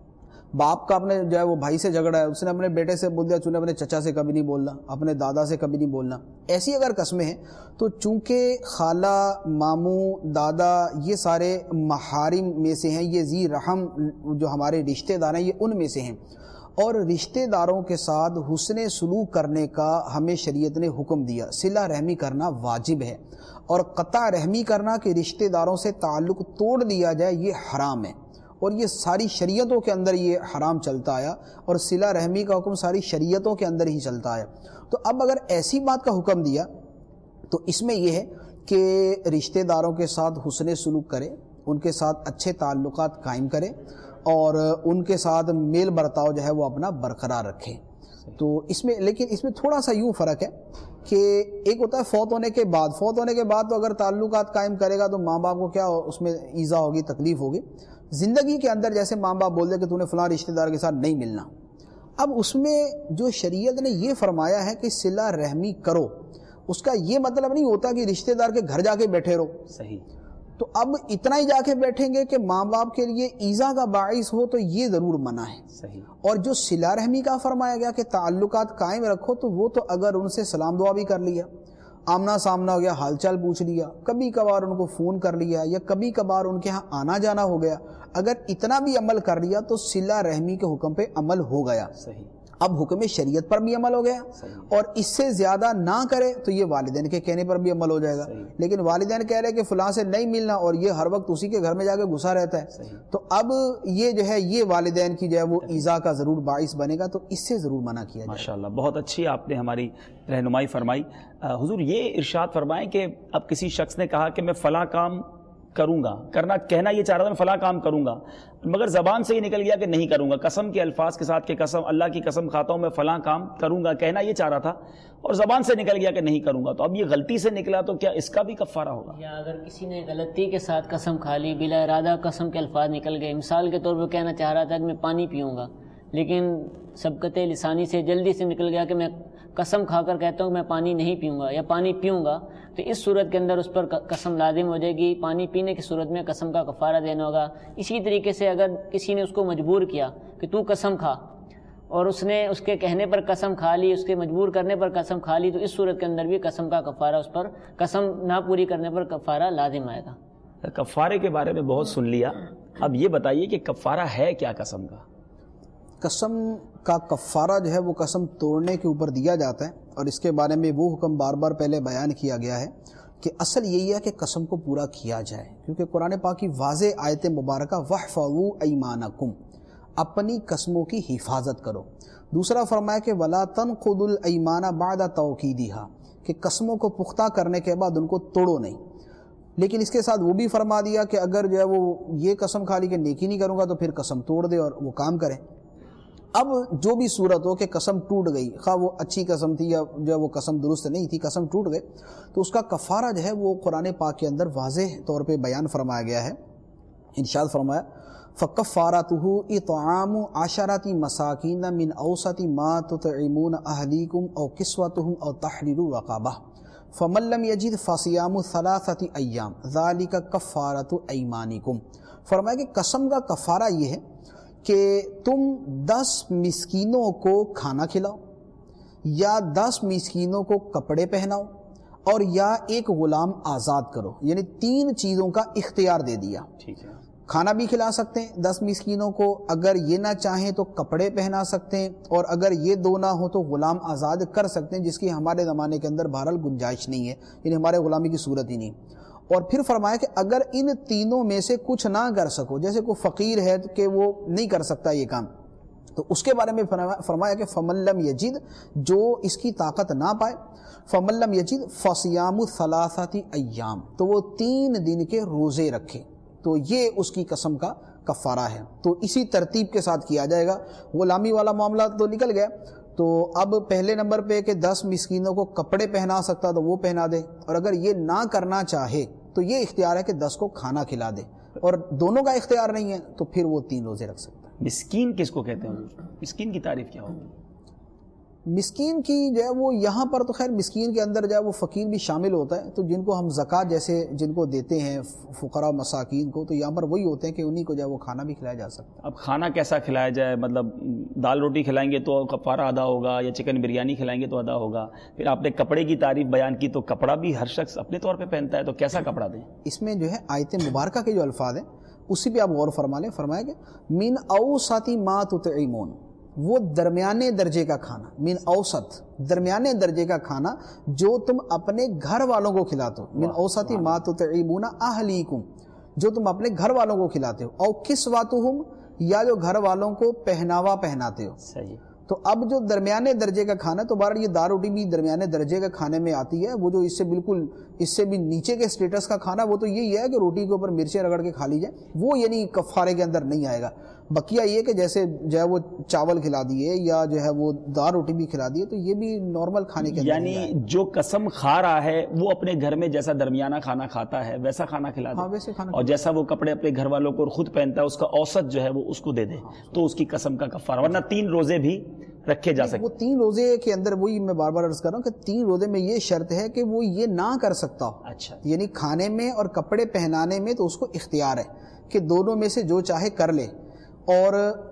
باپ کا اپنے جو ہے وہ بھائی سے جھگڑا ہے، اس نے اپنے بیٹے سے بول دیا تو نے اپنے چچا سے کبھی نہیں بولنا، اپنے دادا سے کبھی نہیں بولنا. ایسی اگر قسمیں ہیں تو چونکہ خالہ، ماموں، دادا یہ سارے محارم میں سے ہیں، یہ ذی رحم جو ہمارے رشتہ دار ہیں یہ ان میں سے ہیں، اور رشتہ داروں کے ساتھ حسن سلوک کرنے کا ہمیں شریعت نے حکم دیا. صلہ رحمی کرنا واجب ہے، اور قطع رحمی کرنا کہ رشتہ داروں سے تعلق توڑ دیا جائے یہ حرام ہے، اور یہ ساری شریعتوں کے اندر یہ حرام چلتا آیا، اور صلہ رحمی کا حکم ساری شریعتوں کے اندر ہی چلتا آیا. تو اب اگر ایسی بات کا حکم دیا تو اس میں یہ ہے کہ رشتہ داروں کے ساتھ حسن سلوک کرے، ان کے ساتھ اچھے تعلقات قائم کرے، اور ان کے ساتھ میل برتاؤ جو ہے وہ اپنا برقرار رکھے. تو اس میں لیکن اس میں تھوڑا سا یوں فرق ہے کہ ایک ہوتا ہے فوت ہونے کے بعد. فوت ہونے کے بعد تو اگر تعلقات قائم کرے گا تو ماں باپ کو کیا اس میں ایذا ہوگی، تکلیف ہوگی. زندگی کے اندر جیسے ماں باپ بول دے کہ تو نے فلاں رشتہ دار کے ساتھ نہیں ملنا، اب اس میں جو شریعت نے یہ فرمایا ہے کہ صلہ رحمی کرو، اس کا یہ مطلب نہیں ہوتا کہ رشتہ دار کے گھر جا کے بیٹھے رہو. صحیح. تو اب اتنا ہی جا کے بیٹھیں گے کہ ماں باپ کے لیے ایذا کا باعث ہو تو یہ ضرور منع ہے. صحیح. اور جو صلہ رحمی کا فرمایا گیا کہ تعلقات قائم رکھو، تو وہ تو اگر ان سے سلام دعا بھی کر لیا، آمنا سامنا ہو گیا، حال چال پوچھ لیا، کبھی کبھار ان کو فون کر لیا، یا کبھی کبھار ان کے ہاں آنا جانا ہو گیا، اگر اتنا بھی عمل کر لیا تو صلہ رحمی کے حکم پہ عمل ہو گیا. صحیح. اب حکم شریعت پر بھی عمل ہو گیا. اور اس سے زیادہ نہ کرے تو یہ والدین کے کہنے پر بھی عمل ہو جائے گا. لیکن والدین کہہ رہے کہ فلاں سے نہیں ملنا اور یہ ہر وقت اسی کے گھر میں جا کے گھسا رہتا ہے، تو اب یہ جو ہے یہ والدین کی جو ہے وہ ایذا کا ضرور باعث بنے گا، تو اس سے ضرور منع کیا جائے. ماشاءاللہ بہت اچھی آپ نے ہماری رہنمائی فرمائی. حضور یہ ارشاد فرمائیں کہ اب کسی شخص نے کہا کہ میں فلاں کام کروں گا، کرنا کہنا یہ چاہ رہا تھا میں فلاں کام کروں گا، مگر زبان سے ہی نکل گیا کہ نہیں کروں گا، قسم کے الفاظ کے ساتھ کہ قسم اللہ کی قسم کھاتا ہوں میں فلاں کام کروں گا، کہنا یہ چاہ رہا تھا اور زبان سے نکل گیا کہ نہیں کروں گا، تو اب یہ غلطی سے نکلا تو کیا اس کا بھی کفارہ ہوگا؟ یا اگر کسی نے غلطی کے ساتھ قسم کھا لی، بلا ارادہ قسم کے الفاظ نکل گئے، مثال کے طور پر کہنا چاہ رہا تھا کہ میں پانی پیوں گا، لیکن سبقت لسانی سے جلدی سے نکل گیا کہ میں قسم کھا کر کہتا ہوں میں پانی نہیں پیوں گا یا پانی پیوں گا، تو اس صورت کے اندر اس پر قسم لازم ہو جائے گی. پانی پینے کی صورت میں قسم کا کفارہ دینا ہوگا. اسی طریقے سے اگر کسی نے اس کو مجبور کیا کہ تو قسم کھا، اور اس نے اس کے کہنے پر قسم کھا لی، اس کے مجبور کرنے پر قسم کھا لی، تو اس صورت کے اندر بھی قسم کا کفارہ اس پر، قسم نہ پوری کرنے پر کفارہ لازم آئے گا. کفارے کے بارے میں بہت سن لیا، اب یہ بتائیے کہ کفارہ ہے کیا قسم کا؟ قسم کا کفارہ جو ہے وہ قسم توڑنے کے اوپر دیا جاتا ہے، اور اس کے بارے میں وہ حکم بار بار پہلے بیان کیا گیا ہے کہ اصل یہی ہے کہ قسم کو پورا کیا جائے، کیونکہ قرآن پاک کی واضح آیت مبارکہ وَاحْفَظُوا أَيْمَانَكُمْ، اپنی قسموں کی حفاظت کرو. دوسرا فرمایا کہ وَلَا تَنْقُضُوا الْأَيْمَانَ بَعْدَ تَوْكِيدِهَا، کہ قسموں کو پختہ کرنے کے بعد ان کو توڑو نہیں. لیکن اس کے ساتھ وہ بھی فرما دیا کہ اگر جو ہے وہ یہ قسم کھا لی کہ نیکی نہیں کروں گا تو پھر قسم توڑ دے اور وہ کام کرے. اب جو بھی صورت ہو کہ قسم ٹوٹ گئی، خواہ وہ اچھی قسم تھی یا جو ہے وہ قسم درست نہیں تھی، قسم ٹوٹ گئے، تو اس کا کفارہ جو ہے وہ قرآن پاک کے اندر واضح طور پہ بیان فرمایا گیا ہے. ارشاد فرمایا فَكَفَّارَتُهُ إِطْعَامُ عَشَرَةِ مَسَاكِينَ مِنْ أَوْسَطِ مَا تُطْعِمُونَ أَهْلِيكُمْ أَوْ كِسْوَتُهُمْ أَوْ تَحْرِيرُ رَقَبَةٍ فَمَن لَّمْ يَجِدْ فَصِيَامُ ثَلَاثَةِ أَيَّامٍ ذَلِكَ كَفَّارَةُ أَيْمَانِكُمْ۔ فرمایا کہ قسم کا کفارہ یہ ہے کہ تم دس مسکینوں کو کھانا کھلاؤ، یا دس مسکینوں کو کپڑے پہناؤ، اور یا ایک غلام آزاد کرو، یعنی تین چیزوں کا اختیار دے دیا۔ ٹھیک ہے، کھانا بھی کھلا سکتے ہیں دس مسکینوں کو، اگر یہ نہ چاہیں تو کپڑے پہنا سکتے ہیں، اور اگر یہ دو نہ ہو تو غلام آزاد کر سکتے ہیں، جس کی ہمارے زمانے کے اندر بہرحال گنجائش نہیں ہے، یعنی ہمارے غلامی کی صورت ہی نہیں۔ اور پھر فرمایا کہ اگر ان تینوں میں سے کچھ نہ کر سکو، جیسے کوئی فقیر ہے کہ وہ نہیں کر سکتا یہ کام، تو اس کے بارے میں فرمایا کہ فَمَن لَّمْ يَجِدْ، جو اس کی طاقت نہ پائے، فَمَن لَّمْ يَجِدْ فَصِيَامُ ثَلَاثَةِ أَيَّامٍ، تو وہ تین دن کے روزے رکھے، تو یہ اس کی قسم کا کفارہ ہے۔ تو اسی ترتیب کے ساتھ کیا جائے گا۔ غلامی والا معاملہ تو نکل گیا، تو اب پہلے نمبر پہ کہ دس مسکینوں کو کپڑے پہنا سکتا تو وہ پہنا دے، اور اگر یہ نہ کرنا چاہے تو یہ اختیار ہے کہ دس کو کھانا کھلا دے، اور دونوں کا اختیار نہیں ہے تو پھر وہ تین روزے رکھ سکتا ہے۔ مسکین کس کو کہتے ہیں حضور؟ مسکین کی تعریف کیا ہوگی؟ مسکین کی جو ہے وہ یہاں پر تو خیر مسکین کے اندر جو ہے وہ فقیر بھی شامل ہوتا ہے، تو جن کو ہم زکوٰۃ جیسے جن کو دیتے ہیں فقراء مساکین کو، تو یہاں پر وہی ہوتے ہیں کہ انہی کو جو ہے وہ کھانا بھی کھلایا جا سکتا ہے۔ اب کھانا کیسا کھلایا جائے؟ مطلب دال روٹی کھلائیں گے تو کفارہ ادا ہوگا، یا چکن بریانی کھلائیں گے تو ادا ہوگا؟ پھر آپ نے کپڑے کی تعریف بیان کی، تو کپڑا بھی ہر شخص اپنے طور پہ پہنتا ہے، تو کیسا کپڑا دیں؟ اس میں جو ہے آیت مبارکہ کے جو الفاظ ہیں اسی پہ آپ غور فرما لیں۔ فرمایا کہ من اوسط ما تطعمون، وہ درمیانے درجے کا کھانا، من اوسط درمیانے درجے کا کھانا جو تم اپنے گھر والوں کو کھلاتے ہو، من اوسط ما تطعمون اہلیکم، جو تم اپنے گھر والوں کو کھلاتے ہو، او کسوتہم، یا جو گھر والوں کو پہناوا پہناتے ہو۔ صحیح۔ تو اب جو درمیانے درجے کا کھانا، تو بہرحال یہ دال روٹی بھی درمیانے درجے کا کھانے میں آتی ہے، وہ جو اس سے بالکل اس سے بھی نیچے کے سٹیٹس کا کھانا وہ تو یہی ہے کہ روٹی کے اوپر مرچیں رگڑ کے کھا لی جائے، وہ یعنی کفارے کے اندر نہیں آئے گا۔ بقیہ یہ کہ جیسے جو ہے وہ چاول کھلا دیے یا جو ہے وہ دال روٹی بھی کھلا دیے، تو یہ بھی نارمل کھانے کے اندر یعنی جو قسم کھا رہا ہے وہ اپنے گھر میں جیسا درمیانہ کھانا کھاتا ہے ویسا کھانا کھلا دے، ہاں ویسے کھانا، اور جیسا وہ کپڑے اپنے گھر والوں کو خود پہنتا ہے اس کا اوسط جو ہے وہ اس کو دے دے، تو اس کی قسم کا کفارہ، ورنہ تین روزے بھی رکھے جا سکتے۔ وہ تین روزے کے اندر وہی میں بار بار عرض کر رہا ہوں کہ تین روزے میں یہ شرط ہے کہ وہ یہ نہ کر سکتا ہو، اچھا، یعنی کھانے میں اور کپڑے پہنانے میں تو اس کو اختیار ہے کہ دونوں میں سے جو چاہے کر لے، اور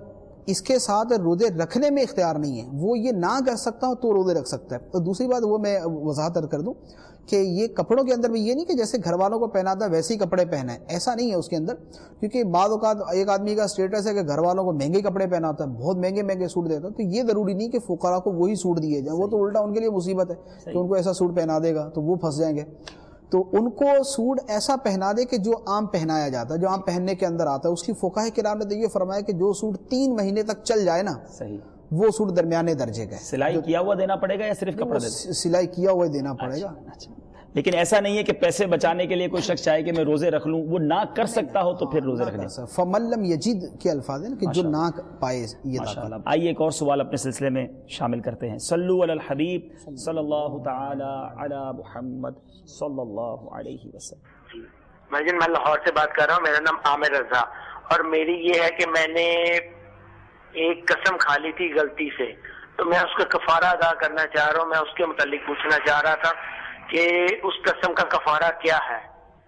اس کے ساتھ روزے رکھنے میں اختیار نہیں ہے، وہ یہ نہ کر سکتا ہو تو روزے رکھ سکتا ہے۔ اور دوسری بات وہ میں وضاحت کر دوں کہ یہ کپڑوں کے اندر بھی یہ نہیں کہ جیسے گھر والوں کو پہناتا ہے ویسے ہی کپڑے پہنا ہے، ایسا نہیں ہے اس کے اندر، کیونکہ بعض اوقات ایک آدمی کا اسٹیٹس ہے کہ گھر والوں کو مہنگے کپڑے پہناتا ہے، بہت مہنگے مہنگے سوٹ دیتا ہے، تو یہ ضروری نہیں کہ فقراء کو وہی سوٹ دیے جائیں، وہ تو الٹا ان کے لیے مصیبت ہے کہ ان کو ایسا سوٹ پہنا دے گا تو وہ پھنس جائیں گے۔ تو ان کو سوٹ ایسا پہنا دے کہ جو عام پہنایا جاتا ہے، جو عام پہننے کے اندر آتا ہے۔ اس کی فقہاء کرام نے تو یہ فرمایا کہ جو سوٹ تین مہینے تک چل جائے نا، صحیح، وہ سوٹ درمیانے درجے کا ہے۔ سلائی کیا ہوا دینا پڑے گا یا صرف کپڑا دینا؟ سلائی کیا ہوا دینا پڑے گا۔ اچھا، لیکن ایسا نہیں ہے کہ پیسے بچانے کے لیے کوئی شخص چاہے کہ میں روزے رکھ لوں، وہ نہ کر سکتا ہو تو پھر روزے رکھ لیں۔ فَمَن لَّمْ يَجِدْ کے الفاظ ہیں کہ جو نہ پائے یہ طاقت۔ آئیے ایک اور سوال اپنے سلسلے میں شامل کرتے ہیں۔ صلو علی الحبیب صلی اللہ تعالی علی محمد صلی اللہ علیہ وسلم۔ بھائی جان میں لاہور سے بات کر رہا ہوں، میرا نام عامر رضا، اور میری یہ ہے کہ میں نے ایک قسم کھا لی تھی غلطی سے، تو میں اس کا کفارہ ادا کرنا چاہ رہا ہوں۔ میں اس کے متعلق پوچھنا چاہ رہا تھا کہ اس قسم کا کفارہ کیا ہے؟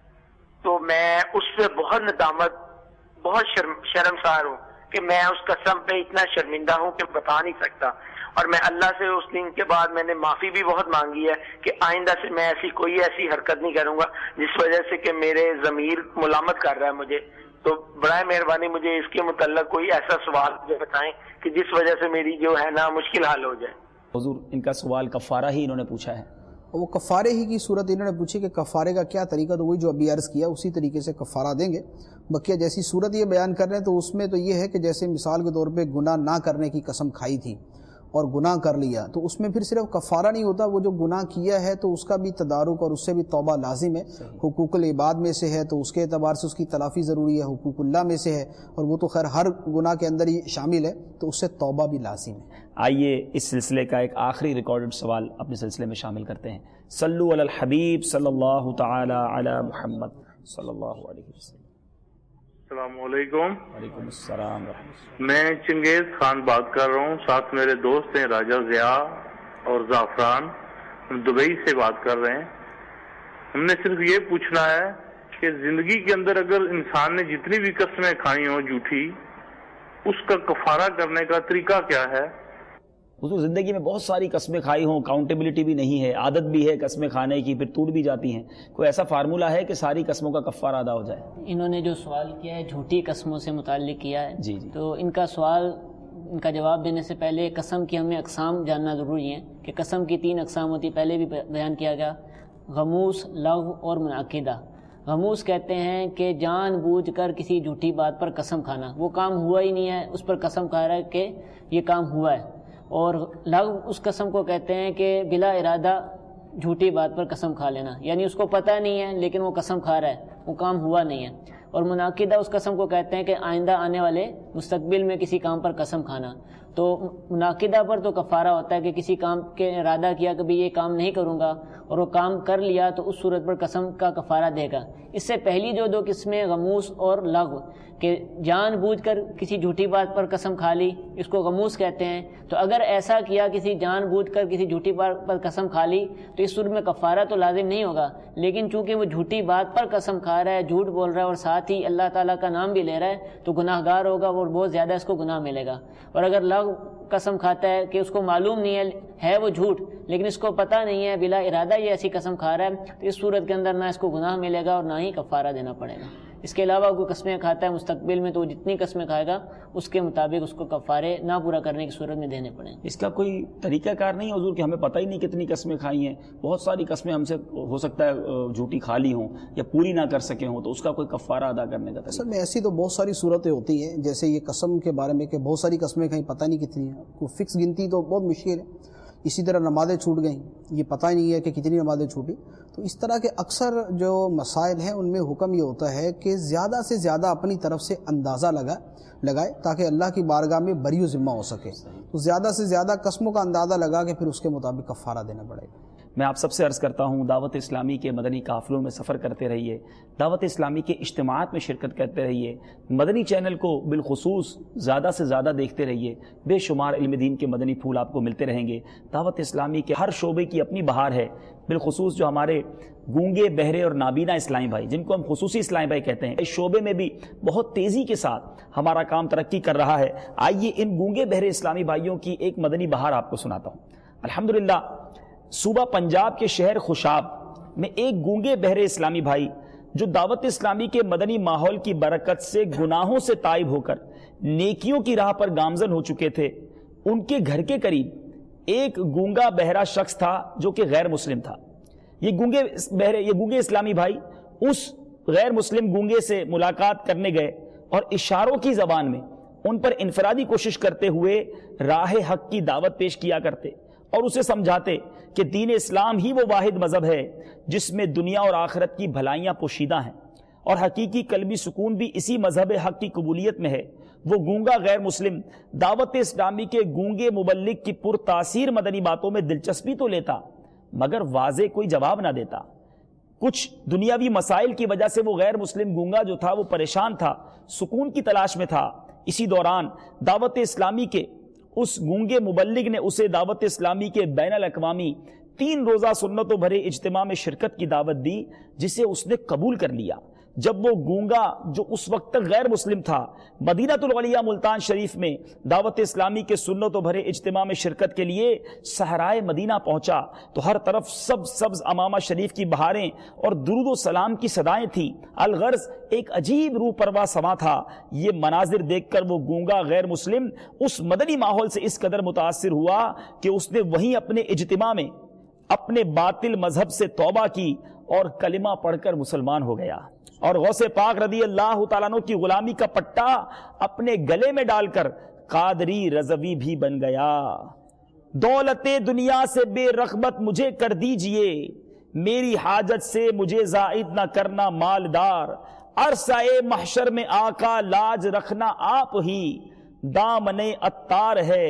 تو میں اس سے بہت ندامت، بہت شرم شرمسار ہوں کہ میں اس قسم پہ اتنا شرمندہ ہوں کہ بتا نہیں سکتا، اور میں اللہ سے اس دن کے بعد میں نے معافی بھی بہت مانگی ہے کہ آئندہ سے میں ایسی کوئی ایسی حرکت نہیں کروں گا جس وجہ سے کہ میرے ضمیر ملامت کر رہا ہے مجھے۔ تو برائے مہربانی مجھے اس کے متعلق کوئی ایسا سوال مجھے بتائیں کہ جس وجہ سے میری جو ہے نا مشکل حل ہو جائے۔ حضور ان کا سوال کفارہ ہی انہوں نے پوچھا ہے، وہ کفارے ہی کی صورت انہوں نے پوچھی کہ کفارے کا کیا طریقہ، تو وہی جو ابھی عرض کیا اسی طریقے سے کفارہ دیں گے۔ بقیہ جیسی صورت یہ بیان کر رہے ہیں تو اس میں تو یہ ہے کہ جیسے مثال کے طور پہ گناہ نہ کرنے کی قسم کھائی تھی اور گناہ کر لیا، تو اس میں پھر صرف کفارہ نہیں ہوتا، وہ جو گناہ کیا ہے تو اس کا بھی تدارک اور اس سے بھی توبہ لازم ہے۔ حقوق العباد میں سے ہے تو اس کے اعتبار سے اس کی تلافی ضروری ہے، حقوق اللہ میں سے ہے اور وہ تو خیر ہر گناہ کے اندر ہی شامل ہے، تو اس سے توبہ بھی لازم ہے۔ آئیے اس سلسلے کا ایک آخری ریکارڈڈ سوال اپنے سلسلے میں شامل کرتے ہیں۔ صلو علی الحبیب صلی اللہ تعالی علی محمد صلی اللہ علیہ وسلم۔ السلام علیکم. وعلیکم السلام. میں چنگیز خان بات کر رہا ہوں, ساتھ میرے دوست ہیں راجہ ضیاء اور زعفران, ہم دبئی سے بات کر رہے ہیں. ہم نے صرف یہ پوچھنا ہے کہ زندگی کے اندر اگر انسان نے جتنی بھی قسمیں کھائی ہوں جھوٹی, اس کا کفارہ کرنے کا طریقہ کیا ہے؟ حضور زندگی میں بہت ساری قسمیں کھائی ہوں, اکاؤنٹیبلٹی بھی نہیں ہے, عادت بھی ہے قسمیں کھانے کی, پھر ٹوٹ بھی جاتی ہیں, کوئی ایسا فارمولہ ہے کہ ساری قسموں کا کفارہ ادا ہو جائے؟ انہوں نے جو سوال کیا ہے جھوٹی قسموں سے متعلق کیا ہے, جی جی. تو ان کا سوال ان کا جواب دینے سے پہلے قسم کی ہمیں اقسام جاننا ضروری ہے کہ قسم کی تین اقسام ہوتی, پہلے بھی بیان کیا گیا, غموس, لغو اور منعقدہ. غموس کہتے ہیں کہ جان بوجھ کر کسی جھوٹی بات پر قسم کھانا, وہ کام ہوا ہی نہیں ہے اس پر قسم کھا رہا ہے کہ یہ کام ہوا ہے. اور لغو اس قسم کو کہتے ہیں کہ بلا ارادہ جھوٹی بات پر قسم کھا لینا, یعنی اس کو پتہ نہیں ہے لیکن وہ قسم کھا رہا ہے, وہ کام ہوا نہیں ہے. اور منعقدہ اس قسم کو کہتے ہیں کہ آئندہ آنے والے مستقبل میں کسی کام پر قسم کھانا. تو منعقدہ پر تو کفارہ ہوتا ہے کہ کسی کام کے ارادہ کیا کہ بھی یہ کام نہیں کروں گا اور وہ کام کر لیا تو اس صورت پر قسم کا کفارہ دے گا. اس سے پہلی جو دو قسمیں غموس اور لغو کہ جان بوجھ کر کسی جھوٹی بات پر قسم کھا لی, اس کو غموس کہتے ہیں. تو اگر ایسا کیا کسی جان بوجھ کر کسی جھوٹی بات پر قسم کھا لی تو اس صورت میں کفارہ تو لازم نہیں ہوگا, لیکن چونکہ وہ جھوٹی بات پر قسم کھا رہا ہے, جھوٹ بول رہا ہے اور ساتھ ہی اللہ تعالیٰ کا نام بھی لے رہا ہے تو گناہ گار ہوگا, اور بہت زیادہ اس کو گناہ ملے گا. اور اگر لغو قسم کھاتا ہے کہ اس کو معلوم نہیں ہے ہے وہ جھوٹ لیکن اس کو پتہ نہیں ہے, بلا ارادہ یہ ایسی قسم کھا رہا ہے, تو اس صورت کے اندر نہ اس کو گناہ ملے گا اور نہ ہی کفارہ دینا پڑے گا. اس کے علاوہ کوئی قسمیں کھاتا ہے مستقبل میں تو وہ جتنی قسمیں کھائے گا اس کے مطابق اس کو کفارے نہ پورا کرنے کی صورت میں دینے پڑیں. اس کا کوئی طریقہ کار نہیں حضور کہ ہمیں پتہ ہی نہیں کتنی قسمیں کھائی ہیں, بہت ساری قسمیں ہم سے ہو سکتا ہے جھوٹی کھا لی ہوں یا پوری نہ کر سکے ہوں, تو اس کا کوئی کفارہ ادا کرنے کا طریقہ؟ اصل میں ایسی تو بہت ساری صورتیں ہوتی ہیں, جیسے یہ قسم کے بارے میں کہ بہت ساری قسمیں کہیں پتہ نہیں کتنی ہیں, کوئی فکس گنتی تو بہت مشکل ہے. اسی طرح نمازیں چھوٹ گئیں, یہ پتہ نہیں ہے کہ کتنی نمازیں چھوٹی. تو اس طرح کے اکثر جو مسائل ہیں ان میں حکم یہ ہوتا ہے کہ زیادہ سے زیادہ اپنی طرف سے اندازہ لگا لگائے تاکہ اللہ کی بارگاہ میں بری و ذمہ ہو سکے. تو زیادہ سے زیادہ قسموں کا اندازہ لگا کے پھر اس کے مطابق کفارہ دینا پڑے گا. میں آپ سب سے عرض کرتا ہوں دعوت اسلامی کے مدنی قافلوں میں سفر کرتے رہیے, دعوت اسلامی کے اجتماعات میں شرکت کرتے رہیے, مدنی چینل کو بالخصوص زیادہ سے زیادہ دیکھتے رہیے, بے شمار علم دین کے مدنی پھول آپ کو ملتے رہیں گے. دعوت اسلامی کے ہر شعبے کی اپنی بہار ہے, بالخصوص جو ہمارے گونگے بہرے اور نابینا اسلامی بھائی جن کو ہم خصوصی اسلامی بھائی کہتے ہیں, اس شعبے میں بھی بہت تیزی کے ساتھ ہمارا کام ترقی کر رہا ہے. آئیے ان گونگے بہرے اسلامی بھائیوں کی ایک مدنی بہار آپ کو سناتا ہوں. الحمدللہ صوبہ پنجاب کے شہر خوشاب میں ایک گونگے بہرے اسلامی بھائی جو دعوت اسلامی کے مدنی ماحول کی برکت سے گناہوں سے تائب ہو کر نیکیوں کی راہ پر گامزن ہو چکے تھے, ان کے گھر کے قریب ایک گونگا بہرا شخص تھا جو کہ غیر مسلم تھا. یہ گونگے بہرے یہ گونگے اسلامی بھائی اس غیر مسلم گونگے سے ملاقات کرنے گئے اور اشاروں کی زبان میں ان پر انفرادی کوشش کرتے ہوئے راہ حق کی دعوت پیش کیا کرتے اور اسے سمجھاتے کہ دین اسلام ہی وہ واحد مذہب ہے جس میں دنیا اور آخرت کی بھلائیاں پوشیدہ ہیں اور حقیقی قلبی سکون بھی اسی مذہب حق کی قبولیت میں ہے. وہ گونگا غیر مسلم دعوت اسلامی کے گونگے مبلغ کی پرتاثیر مدنی باتوں میں دلچسپی تو لیتا مگر واضح کوئی جواب نہ دیتا. کچھ دنیاوی مسائل کی وجہ سے وہ غیر مسلم گونگا جو تھا وہ پریشان تھا, سکون کی تلاش میں تھا. اسی دوران دعوت اسلامی کے اس گونگے مبلغ نے اسے دعوت اسلامی کے بین الاقوامی تین روزہ سنتوں بھرے اجتماع میں شرکت کی دعوت دی, جسے اس نے قبول کر لیا. جب وہ گونگا جو اس وقت تک غیر مسلم تھا مدینہ الولیہ ملتان شریف میں دعوت اسلامی کے سنتوں بھرے اجتماع میں شرکت کے لیے صحرائے مدینہ پہنچا تو ہر طرف سب سبز امامہ شریف کی بہاریں اور درود و سلام کی صدائیں تھیں. الغرض ایک عجیب روح پروا سما تھا. یہ مناظر دیکھ کر وہ گونگا غیر مسلم اس مدنی ماحول سے اس قدر متاثر ہوا کہ اس نے وہیں اپنے اجتماع میں اپنے باطل مذہب سے توبہ کی اور کلمہ پڑھ کر مسلمان ہو گیا اور غوث پاک رضی اللہ تعالیٰ عنہ کی غلامی کا پٹا اپنے گلے میں ڈال کر قادری رضوی بھی بن گیا. دولت دنیا سے بے رغبت مجھے کر دیجئے, میری حاجت سے مجھے زائد نہ کرنا مالدار, عرصہ محشر میں آقا لاج رکھنا آپ ہی, دامن عطار ہے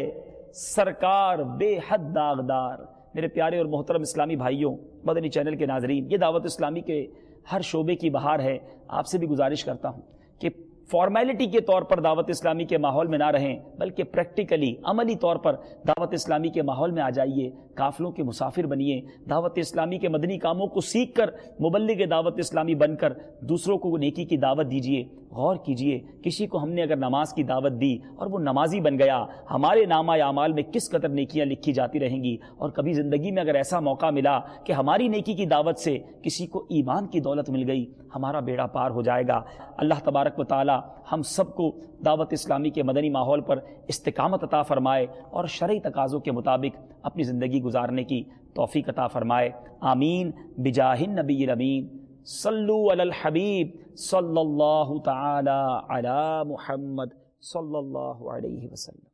سرکار بے حد داغدار. میرے پیارے اور محترم اسلامی بھائیوں, مدنی چینل کے ناظرین, یہ دعوت اسلامی کے ہر شعبے کی بہار ہے. آپ سے بھی گزارش کرتا ہوں کہ فارمیلٹی کے طور پر دعوت اسلامی کے ماحول میں نہ رہیں، بلکہ پریکٹیکلی عملی طور پر دعوت اسلامی کے ماحول میں آ جائیے، قافلوں کے مسافر بنیے، دعوت اسلامی کے مدنی کاموں کو سیکھ کر مبلغ دعوت اسلامی بن کر دوسروں کو نیکی کی دعوت دیجیے۔ غور کیجئے، کسی کو ہم نے اگر نماز کی دعوت دی اور وہ نمازی بن گیا، ہمارے نامہ اعمال میں کس قدر نیکیاں لکھی جاتی رہیں گی، اور کبھی زندگی میں اگر ایسا موقع ملا کہ ہماری نیکی کی دعوت سے کسی کو ایمان کی دولت مل گئی، ہمارا بیڑا پار ہو جائے گا۔ اللہ تبارک و تعالی ہم سب کو دعوت اسلامی کے مدنی ماحول پر استقامت عطا فرمائے اور شرعی تقاضوں کے مطابق اپنی زندگی گزارنے کی توفیق عطا فرمائے، آمین بجاہ النبی الامین۔ صلو علی الحبیب صلی اللہ تعالی علی محمد صلی اللہ علیہ وسلم۔